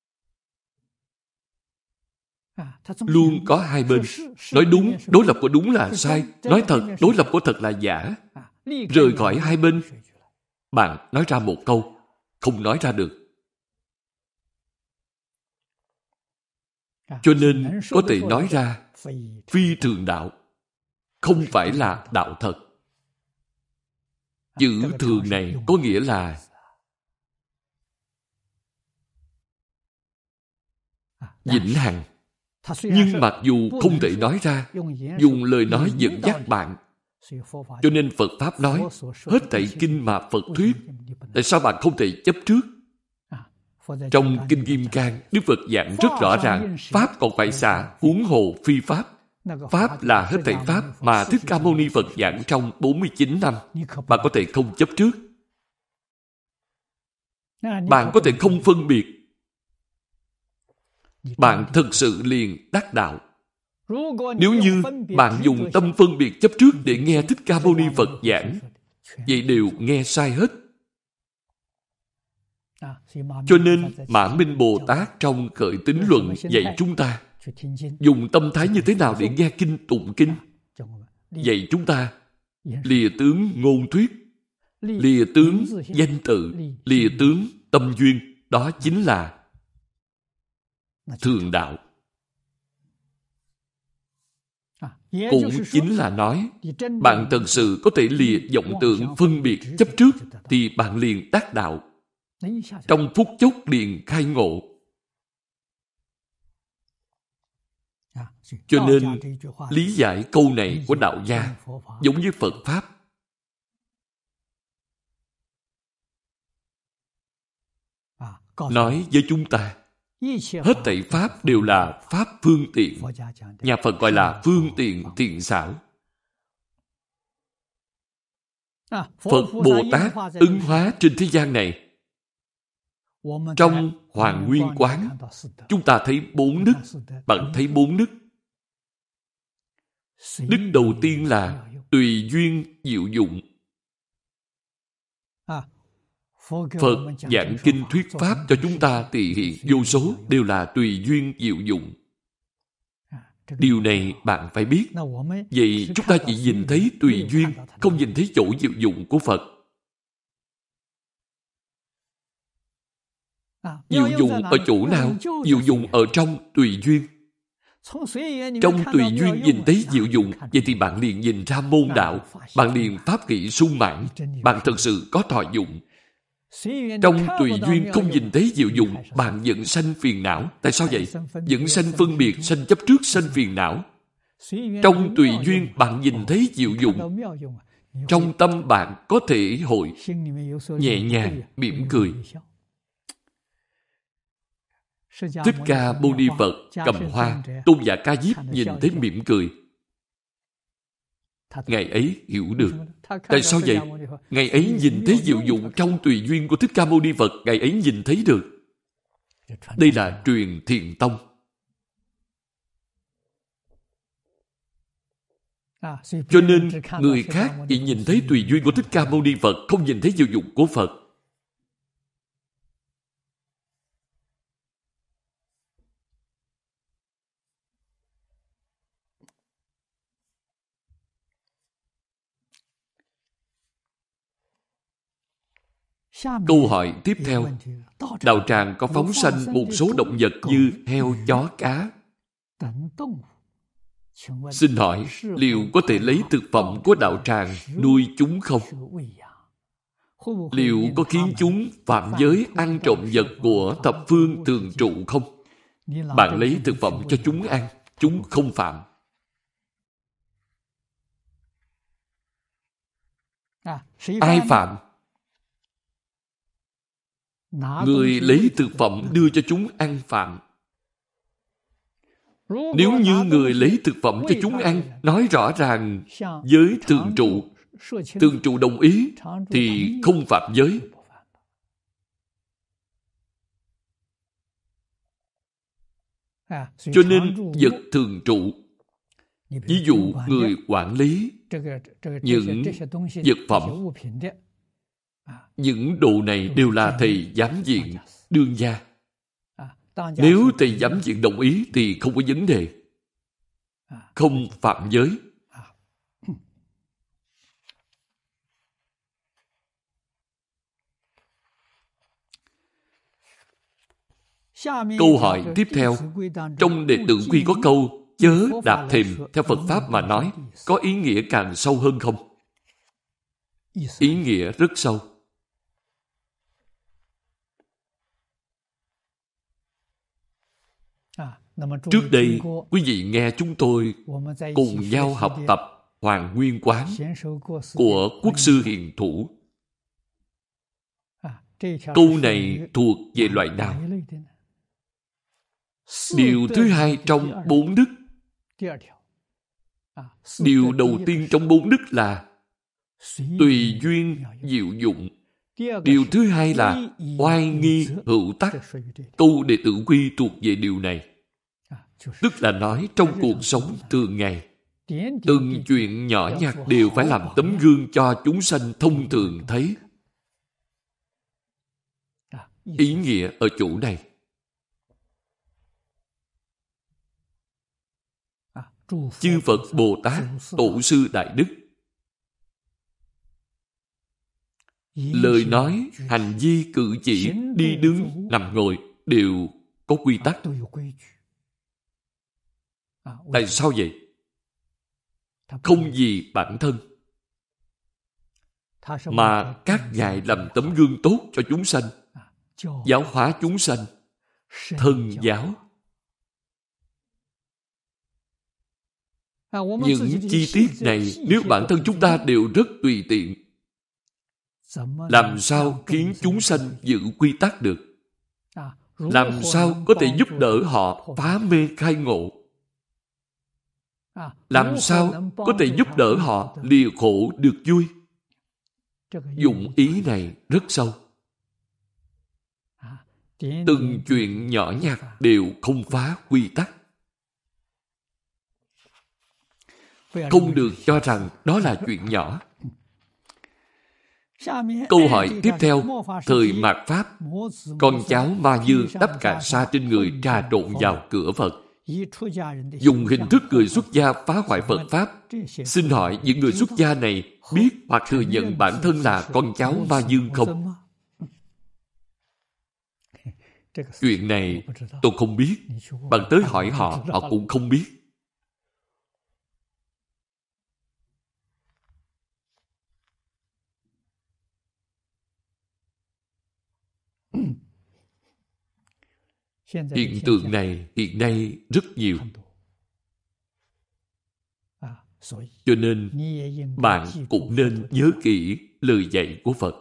Luôn có hai bên. Nói đúng, đối lập của đúng là sai. Nói thật, đối lập của thật là giả. Rời khỏi hai bên, bạn nói ra một câu, không nói ra được. Cho nên có thể nói ra phi thường đạo, không phải là đạo thật. Chữ thường này có nghĩa là vĩnh hằng. Nhưng mặc dù không thể nói ra, dùng lời nói dẫn dắt bạn. Cho nên Phật Pháp nói, hết thảy kinh mà Phật thuyết, tại sao bạn không thể chấp trước? Trong Kinh Kim Cang, Đức Phật giảng rất rõ ràng, Pháp còn phải xả, huống hồ phi Pháp. Pháp là hết thảy Pháp mà Thích Ca Mâu Ni Phật giảng trong bốn mươi chín năm. Bạn có thể không chấp trước. Bạn có thể không phân biệt. Bạn thực sự liền đắc đạo. Nếu như bạn dùng tâm phân biệt chấp trước để nghe Thích Ca Mâu Ni Phật giảng, vậy đều nghe sai hết. Cho nên Mã Minh Bồ Tát trong Khởi Tín Luận dạy chúng ta dùng tâm thái như thế nào để nghe kinh tụng kinh. Dạy chúng ta lìa tướng ngôn thuyết, lìa tướng danh tự, lìa tướng tâm duyên. Đó chính là thường đạo. Cũng chính là nói, bạn thật sự có thể lìa vọng tưởng phân biệt chấp trước, thì bạn liền đắc đạo. Trong phút chốc liền khai ngộ. Cho nên, lý giải câu này của đạo gia giống như Phật Pháp. Nói với chúng ta, hết thảy Pháp đều là Pháp phương tiện. Nhà Phật gọi là phương tiện thiện xảo. Phật Bồ Tát ứng hóa trên thế gian này. Trong Hoàng Nguyên Quán, chúng ta thấy bốn đức. Bạn thấy bốn đức. Đức đầu tiên là tùy duyên diệu dụng. Phật giảng kinh thuyết Pháp cho chúng ta tỳ hiện vô số đều là tùy duyên diệu dụng. Điều này bạn phải biết. Vậy chúng ta chỉ nhìn thấy tùy duyên, không nhìn thấy chỗ diệu dụng của Phật. Diệu dụng ở chỗ nào? Diệu dụng ở trong tùy duyên. Trong tùy duyên nhìn thấy diệu dụng, vậy thì bạn liền nhìn ra môn đạo, bạn liền pháp kỷ sung mãn, bạn thật sự có thọ dụng. Trong tùy duyên không nhìn thấy diệu dụng, bạn vẫn sanh phiền não. Tại sao vậy? Vẫn sanh phân biệt, sanh chấp trước, sanh phiền não. Trong tùy duyên bạn nhìn thấy diệu dụng, trong tâm bạn có thể hội nhẹ nhàng, mỉm cười. Thích Ca Mâu Ni Phật cầm hoa, Tôn giả Ca Diếp nhìn thấy mỉm cười. Ngài ấy hiểu được. Tại sao vậy? Ngài ấy nhìn thấy diệu dụng trong tùy duyên của Thích Ca Mâu Ni Phật. Ngài ấy nhìn thấy được. Đây là truyền Thiền Tông. Cho nên, người khác chỉ nhìn thấy tùy duyên của Thích Ca Mâu Ni Phật, không nhìn thấy diệu dụng của Phật. Câu hỏi tiếp theo. Đạo tràng có phóng sanh một số động vật như heo, chó, cá. Xin hỏi, liệu có thể lấy thực phẩm của đạo tràng nuôi chúng không? Liệu có khiến chúng phạm giới ăn trộm vật của thập phương thường trụ không? Bạn lấy thực phẩm cho chúng ăn, chúng không phạm. Ai phạm? Người lấy thực phẩm đưa cho chúng ăn phạm. Nếu như người lấy thực phẩm cho chúng ăn, nói rõ ràng giới thường trụ, thường trụ đồng ý, thì không phạm giới. Cho nên vật thường trụ, ví dụ người quản lý những vật phẩm, những đồ này đều là thầy giám viện, đương gia. Nếu thầy giám viện đồng ý thì không có vấn đề, không phạm giới. Câu hỏi tiếp theo. Trong Đệ Tử Quy có câu chớ đạp thềm, theo Phật Pháp mà nói, có ý nghĩa càng sâu hơn không? Ý nghĩa rất sâu. Trước đây, quý vị nghe chúng tôi cùng nhau học tập Hoàng Nguyên Quán của Quốc sư Hiền Thủ. Câu này thuộc về loại nào? Điều thứ hai trong bốn đức. Điều đầu tiên trong bốn đức là tùy duyên diệu dụng. Điều thứ hai là oai nghi hữu tắc. Câu Đệ Tử Quy thuộc về điều này. Tức là nói trong cuộc sống thường ngày, từng chuyện nhỏ nhặt đều phải làm tấm gương cho chúng sanh thông thường thấy. Ý nghĩa ở chỗ này. Chư Phật Bồ Tát, Tổ sư Đại Đức, lời nói, hành vi, cử chỉ, đi đứng, nằm ngồi đều có quy tắc. Tại sao vậy? Không vì bản thân, mà các ngài làm tấm gương tốt cho chúng sanh, giáo hóa chúng sanh, thân giáo. Những chi tiết này nếu bản thân chúng ta đều rất tùy tiện, làm sao khiến chúng sanh giữ quy tắc được? Làm sao có thể giúp đỡ họ phá mê khai ngộ? Làm sao có thể giúp đỡ họ lìa khổ được vui? Dụng ý này rất sâu. Từng chuyện nhỏ nhặt đều không phá quy tắc. Không được cho rằng đó là chuyện nhỏ. Câu hỏi tiếp theo, thời mạt Pháp, con cháu Ma Dương đắp cà sa trên người trà trộn vào cửa Phật, dùng hình thức người xuất gia phá hoại Phật Pháp. Xin hỏi những người xuất gia này biết hoặc thừa nhận bản thân là con cháu Ma Dương không? Chuyện này tôi không biết. Bạn tới hỏi họ, họ cũng không biết. Hiện tượng này hiện nay rất nhiều. Cho nên, bạn cũng nên nhớ kỹ lời dạy của Phật.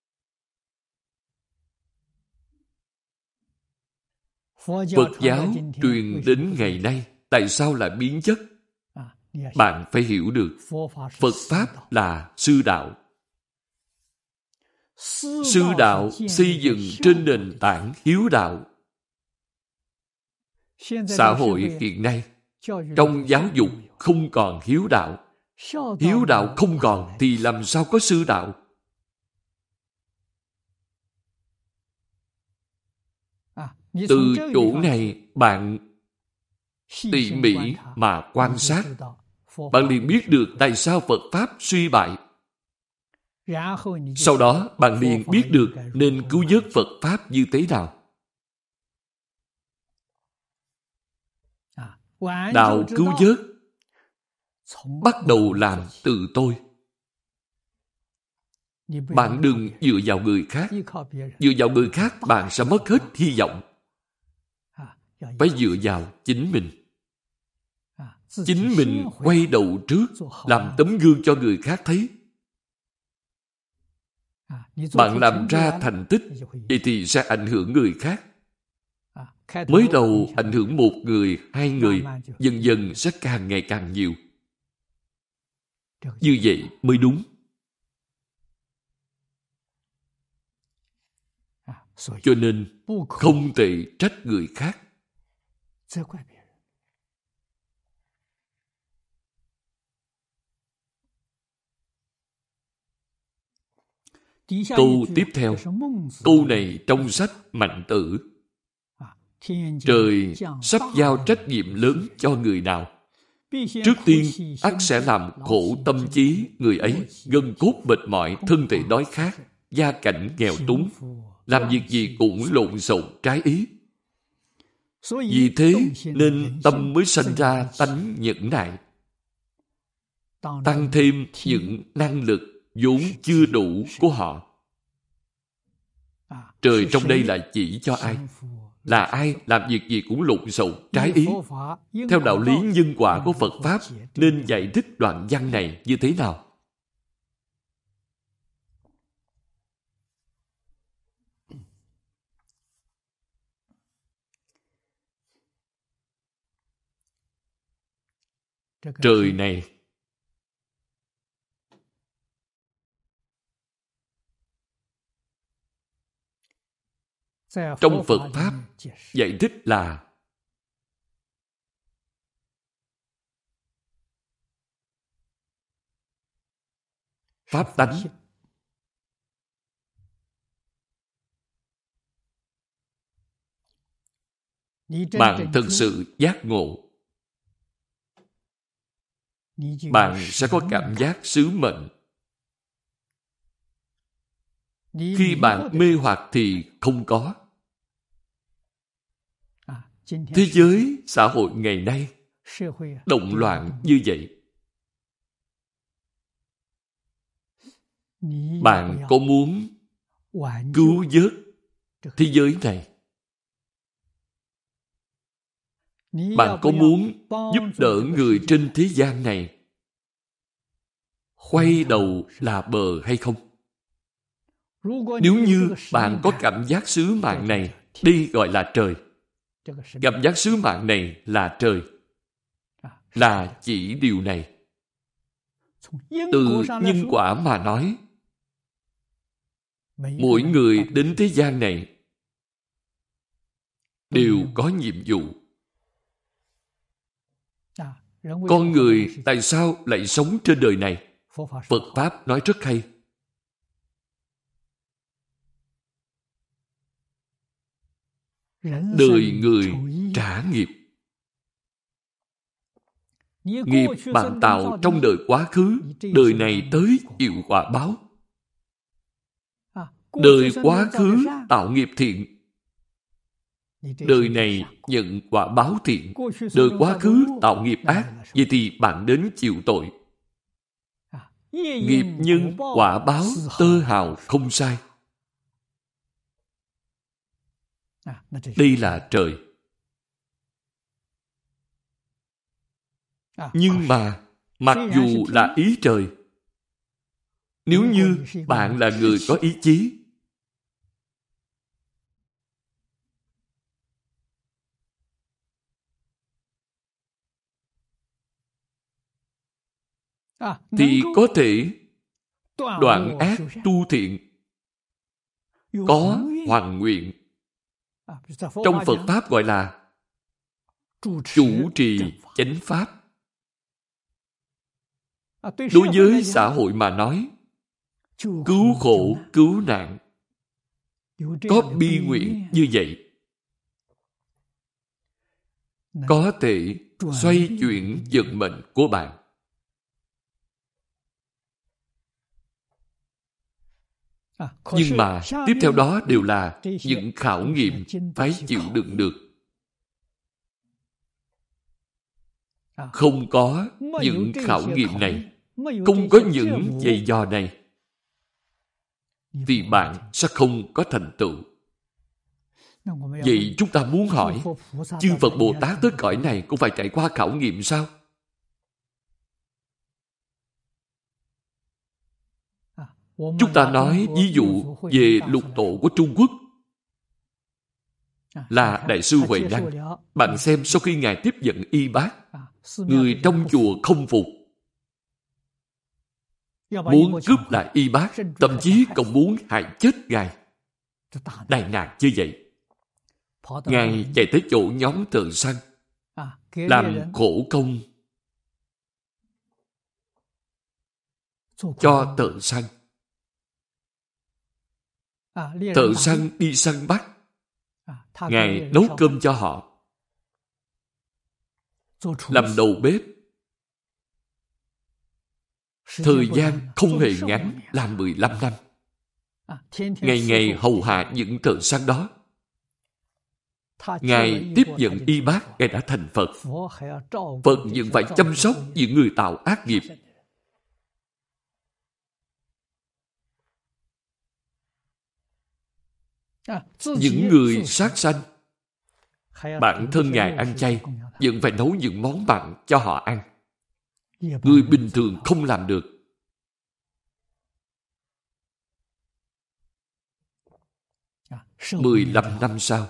Phật giáo truyền đến ngày nay, tại sao lại biến chất? Bạn phải hiểu được, Phật Pháp là sư đạo. Sư đạo xây dựng trên nền tảng hiếu đạo. Xã hội hiện nay, trong giáo dục không còn hiếu đạo. Hiếu đạo không còn thì làm sao có sư đạo? Từ chỗ này bạn tỉ mỉ mà quan sát, bạn liền biết được tại sao Phật Pháp suy bại. Sau đó bạn liền biết được nên cứu vớt Phật Pháp như thế nào. Đạo cứu vớt bắt đầu làm từ tôi. Bạn đừng dựa vào người khác. Dựa vào người khác bạn sẽ mất hết hy vọng. Phải dựa vào chính mình. Chính mình quay đầu trước, làm tấm gương cho người khác thấy. Bạn làm ra thành tích, vậy thì sẽ ảnh hưởng người khác. Mới đầu ảnh hưởng một người, hai người, dần dần sẽ càng ngày càng nhiều. Như vậy mới đúng. Cho nên, không thể trách người khác. Câu tiếp theo, câu này trong sách Mạnh Tử. Trời sắp giao trách nhiệm lớn cho người nào, trước tiên ắt sẽ làm khổ tâm trí người ấy, gân cốt mệt mỏi, thân thể đói khát, gia cảnh nghèo túng, làm việc gì cũng lộn xộn trái ý. Vì thế nên tâm mới sanh ra tánh nhẫn nại, tăng thêm những năng lực vốn chưa đủ của họ. Trời trong đây là chỉ cho ai? Là ai làm việc gì cũng lộn xộn trái ý. Theo đạo lý nhân quả của Phật Pháp nên giải thích đoạn văn này như thế nào? Trời này trong Phật Pháp giải thích là Pháp tánh. bạn thực sự giác ngộ. Bạn sẽ có cảm giác sứ mệnh. Khi bạn mê hoặc thì không có. Thế giới, xã hội ngày nay động loạn như vậy. Bạn có muốn cứu vớt thế giới này? Bạn có muốn giúp đỡ người trên thế gian này quay đầu là bờ hay không? Nếu như bạn có cảm giác sứ mạng này, đây gọi là trời. Cảm giác sứ mạng này là trời. Là chỉ điều này. Từ nhân quả mà nói, mỗi người đến thế gian này đều có nhiệm vụ. Con người tại sao lại sống trên đời này? Phật Pháp nói rất hay. Đời người trả nghiệp. Nghiệp bạn tạo trong đời quá khứ, đời này tới chịu quả báo. Đời quá khứ tạo nghiệp thiện, đời này nhận quả báo thiện. Đời quá khứ tạo nghiệp ác, vậy thì bạn đến chịu tội. Nghiệp nhân quả báo tơ hào không sai. Đây là trời. Nhưng mà mặc dù là ý trời, nếu như bạn là người có ý chí, thì có thể đoạn ác tu thiện, có hoằng nguyện. Trong Phật Pháp gọi là chủ trì chánh Pháp. Đối với xã hội mà nói, cứu khổ, cứu nạn, có bi nguyện như vậy, có thể xoay chuyển vận mệnh của bạn. Nhưng mà tiếp theo đó đều là những khảo nghiệm phải chịu đựng được. Không có những khảo nghiệm này, không có những giày dò này, thì bạn sẽ không có thành tựu. Vậy chúng ta muốn hỏi, chư Phật Bồ Tát tới cõi này cũng phải trải qua khảo nghiệm sao? Chúng ta nói ví dụ về lục tổ của Trung Quốc là Đại sư Huệ Năng. Bạn xem sau khi Ngài tiếp nhận y bác, người trong chùa không phục, muốn cướp lại y bác, thậm chí còn muốn hại chết Ngài. Đại nạn như vậy. Ngài chạy tới chỗ nhóm thợ săn, làm khổ công cho thợ săn. Thợ săn đi săn bắt, Ngài nấu cơm cho họ, làm đầu bếp. Thời gian không hề ngắn, làm mười lăm năm. Ngày ngày hầu hạ những thợ săn đó. Ngài tiếp nhận y bác, Ngài đã thành Phật. Phật vẫn phải chăm sóc những người tạo ác nghiệp. Những người sát sanh, bản thân Ngài ăn chay, vẫn phải nấu những món mặn cho họ ăn. Người bình thường không làm được. Mười lăm năm sau,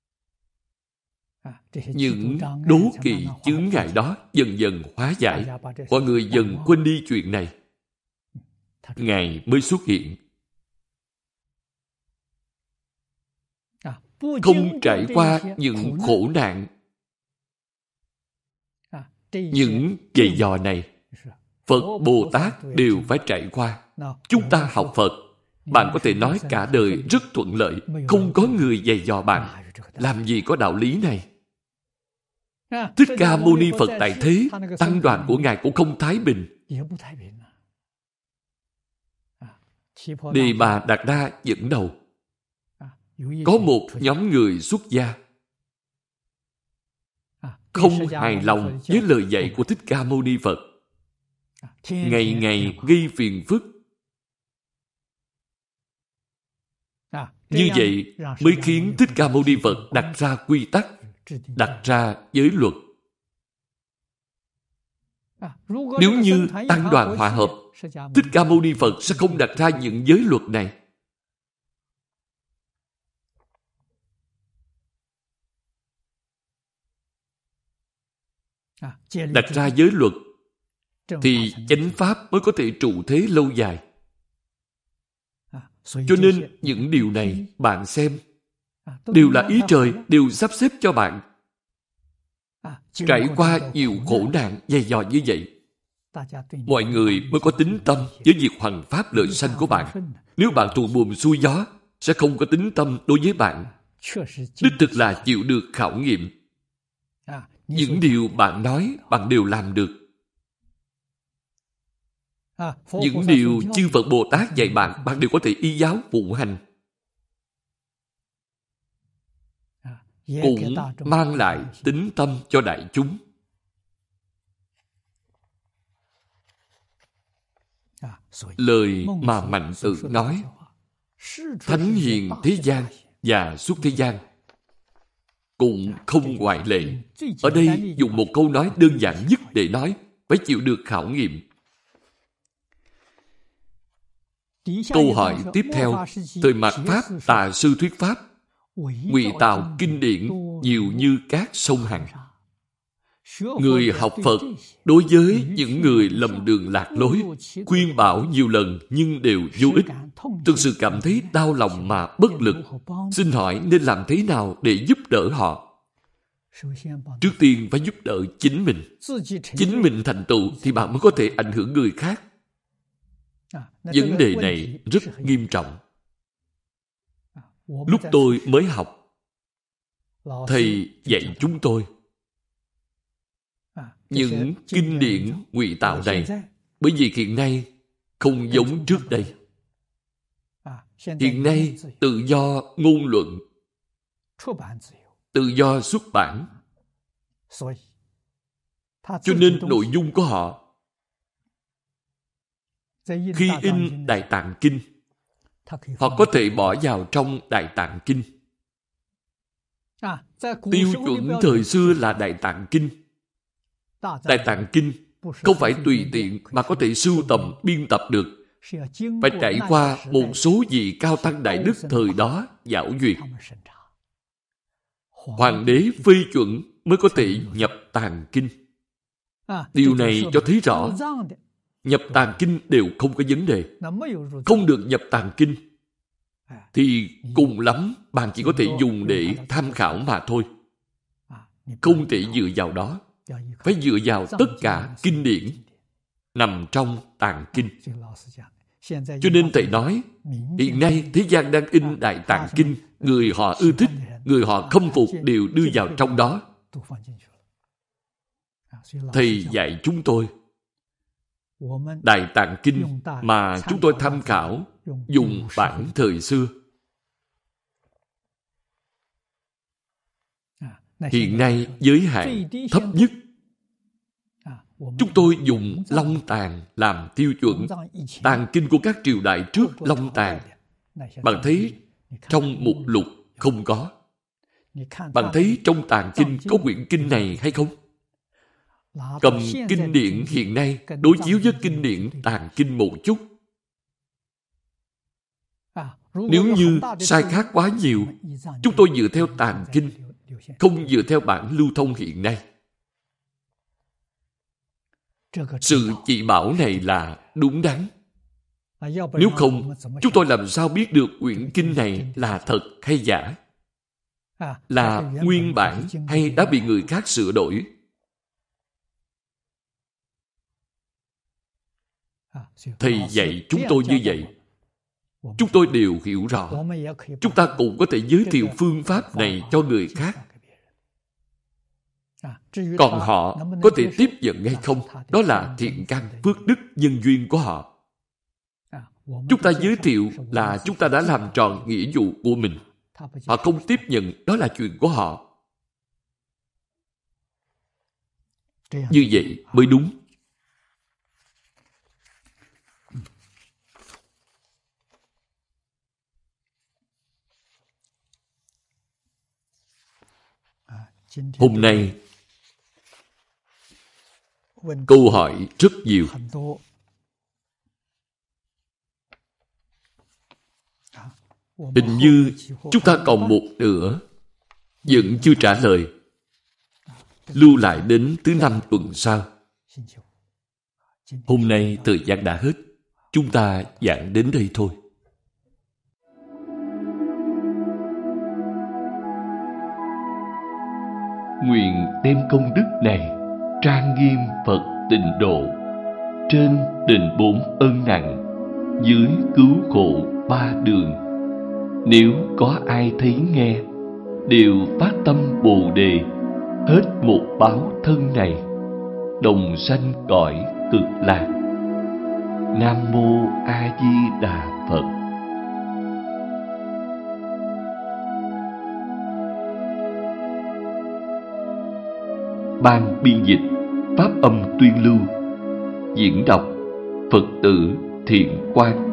những đố kỵ chướng ngại đó dần dần hóa giải. Mọi người dần quên đi chuyện này. Ngài mới xuất hiện. Không trải qua những khổ nạn, những giày dò này, Phật Bồ Tát đều phải trải qua. Chúng ta học Phật, bạn có thể nói cả đời rất thuận lợi, không có người giày dò bạn. Làm gì có đạo lý này? Thích Ca Mâu Ni Phật tại thế, tăng đoàn của Ngài cũng không thái bình. Đề Bà Đạt Đa dẫn đầu. Có một nhóm người xuất gia không hài lòng với lời dạy của Thích Ca Mâu Ni Phật, ngày ngày gây phiền phức. Như vậy mới khiến Thích Ca Mâu Ni Phật đặt ra quy tắc, đặt ra giới luật. Nếu như tăng đoàn hòa hợp, Thích Ca Mâu Ni Phật sẽ không đặt ra những giới luật này. Đặt ra giới luật thì chánh pháp mới có thể trụ thế lâu dài. Cho nên những điều này bạn xem, đều là ý trời, đều sắp xếp cho bạn. Trải qua nhiều khổ nạn dày dò như vậy, mọi người mới có tín tâm với việc hoằng pháp lợi sanh của bạn. Nếu bạn thuận buồm xuôi gió, sẽ không có tín tâm đối với bạn. Đích thực là chịu được khảo nghiệm. Những điều bạn nói, bạn đều làm được. Những điều chư Phật Bồ Tát dạy bạn, bạn đều có thể y giáo phụng hành. Cũng mang lại tín tâm cho đại chúng. Lời mà Mạnh Tự nói, thánh hiền thế gian và xuất thế gian cũng không ngoại lệ. Ở đây dùng một câu nói đơn giản nhất để nói, phải chịu được khảo nghiệm. Câu hỏi tiếp theo, thời mạt Pháp, Tà Sư thuyết Pháp, ngụy tạo kinh điển nhiều như các sông Hằng. Người học Phật đối với những người lầm đường lạc lối, khuyên bảo nhiều lần nhưng đều vô ích, thực sự cảm thấy đau lòng mà bất lực. Xin hỏi nên làm thế nào để giúp đỡ họ? Trước tiên phải giúp đỡ chính mình. Chính mình thành tựu thì bạn mới có thể ảnh hưởng người khác. Vấn đề này rất nghiêm trọng. Lúc tôi mới học, thầy dạy chúng tôi những kinh điển ngụy tạo này, bởi vì hiện nay không giống trước đây. Hiện nay tự do ngôn luận, tự do xuất bản, cho nên nội dung của họ khi in Đại Tạng Kinh, họ có thể bỏ vào trong Đại Tạng Kinh. Tiêu chuẩn thời xưa là Đại Tạng Kinh. Đại Tạng Kinh không phải tùy tiện mà có thể sưu tầm, biên tập được. Phải trải qua một số vị cao tăng đại đức thời đó giảo duyệt. Hoàng đế phê chuẩn mới có thể nhập Tạng Kinh. Điều này cho thấy rõ, nhập Tạng Kinh đều không có vấn đề. Không được nhập Tạng Kinh thì cùng lắm bạn chỉ có thể dùng để tham khảo mà thôi. Không thể dựa vào đó. Phải dựa vào tất cả kinh điển nằm trong Tạng Kinh. Cho nên thầy nói, hiện nay thế gian đang in Đại Tạng Kinh, người họ ưa thích, người họ khâm phục đều đưa vào trong đó. Thầy dạy chúng tôi, Đại Tạng Kinh mà chúng tôi tham khảo, dùng bản thời xưa. Hiện nay giới hạn thấp nhất, chúng tôi dùng Long Tàng làm tiêu chuẩn. Tàng kinh của các triều đại trước Long Tàng, bạn thấy trong mục lục không có. Bạn thấy trong Tàng kinh có quyển kinh này hay không? Cầm kinh điển hiện nay đối chiếu với kinh điển Tàng kinh một chút. Nếu như sai khác quá nhiều, chúng tôi dựa theo Tàng kinh, không dựa theo bản lưu thông hiện nay. Sự chỉ bảo này là đúng đắn. Nếu không, chúng tôi làm sao biết được quyển kinh này là thật hay giả? Là nguyên bản hay đã bị người khác sửa đổi? Thầy dạy chúng tôi như vậy, chúng tôi đều hiểu rõ. Chúng ta cũng có thể giới thiệu phương pháp này cho người khác. Còn họ có thể tiếp nhận hay không, đó là thiện căn phước đức nhân duyên của họ. Chúng ta giới thiệu là chúng ta đã làm tròn nghĩa vụ của mình. Họ không tiếp nhận, đó là chuyện của họ. Như vậy mới đúng. Hôm nay câu hỏi rất nhiều. Hình như chúng ta còn một nửa vẫn chưa trả lời. Lưu lại đến thứ năm tuần sau. Hôm nay thời gian đã hết. Chúng ta giảng đến đây thôi. Nguyện đem công đức này trang nghiêm Phật Tịnh Độ, trên đền bốn ân nặng, dưới cứu khổ ba đường. Nếu có ai thấy nghe, đều phát tâm Bồ Đề, hết một báo thân này, đồng sanh cõi Cực Lạc. Nam Mô A Di Đà Phật. Ban biên dịch Pháp âm tuyên lưu. Diễn đọc Phật tử Thiện Quang.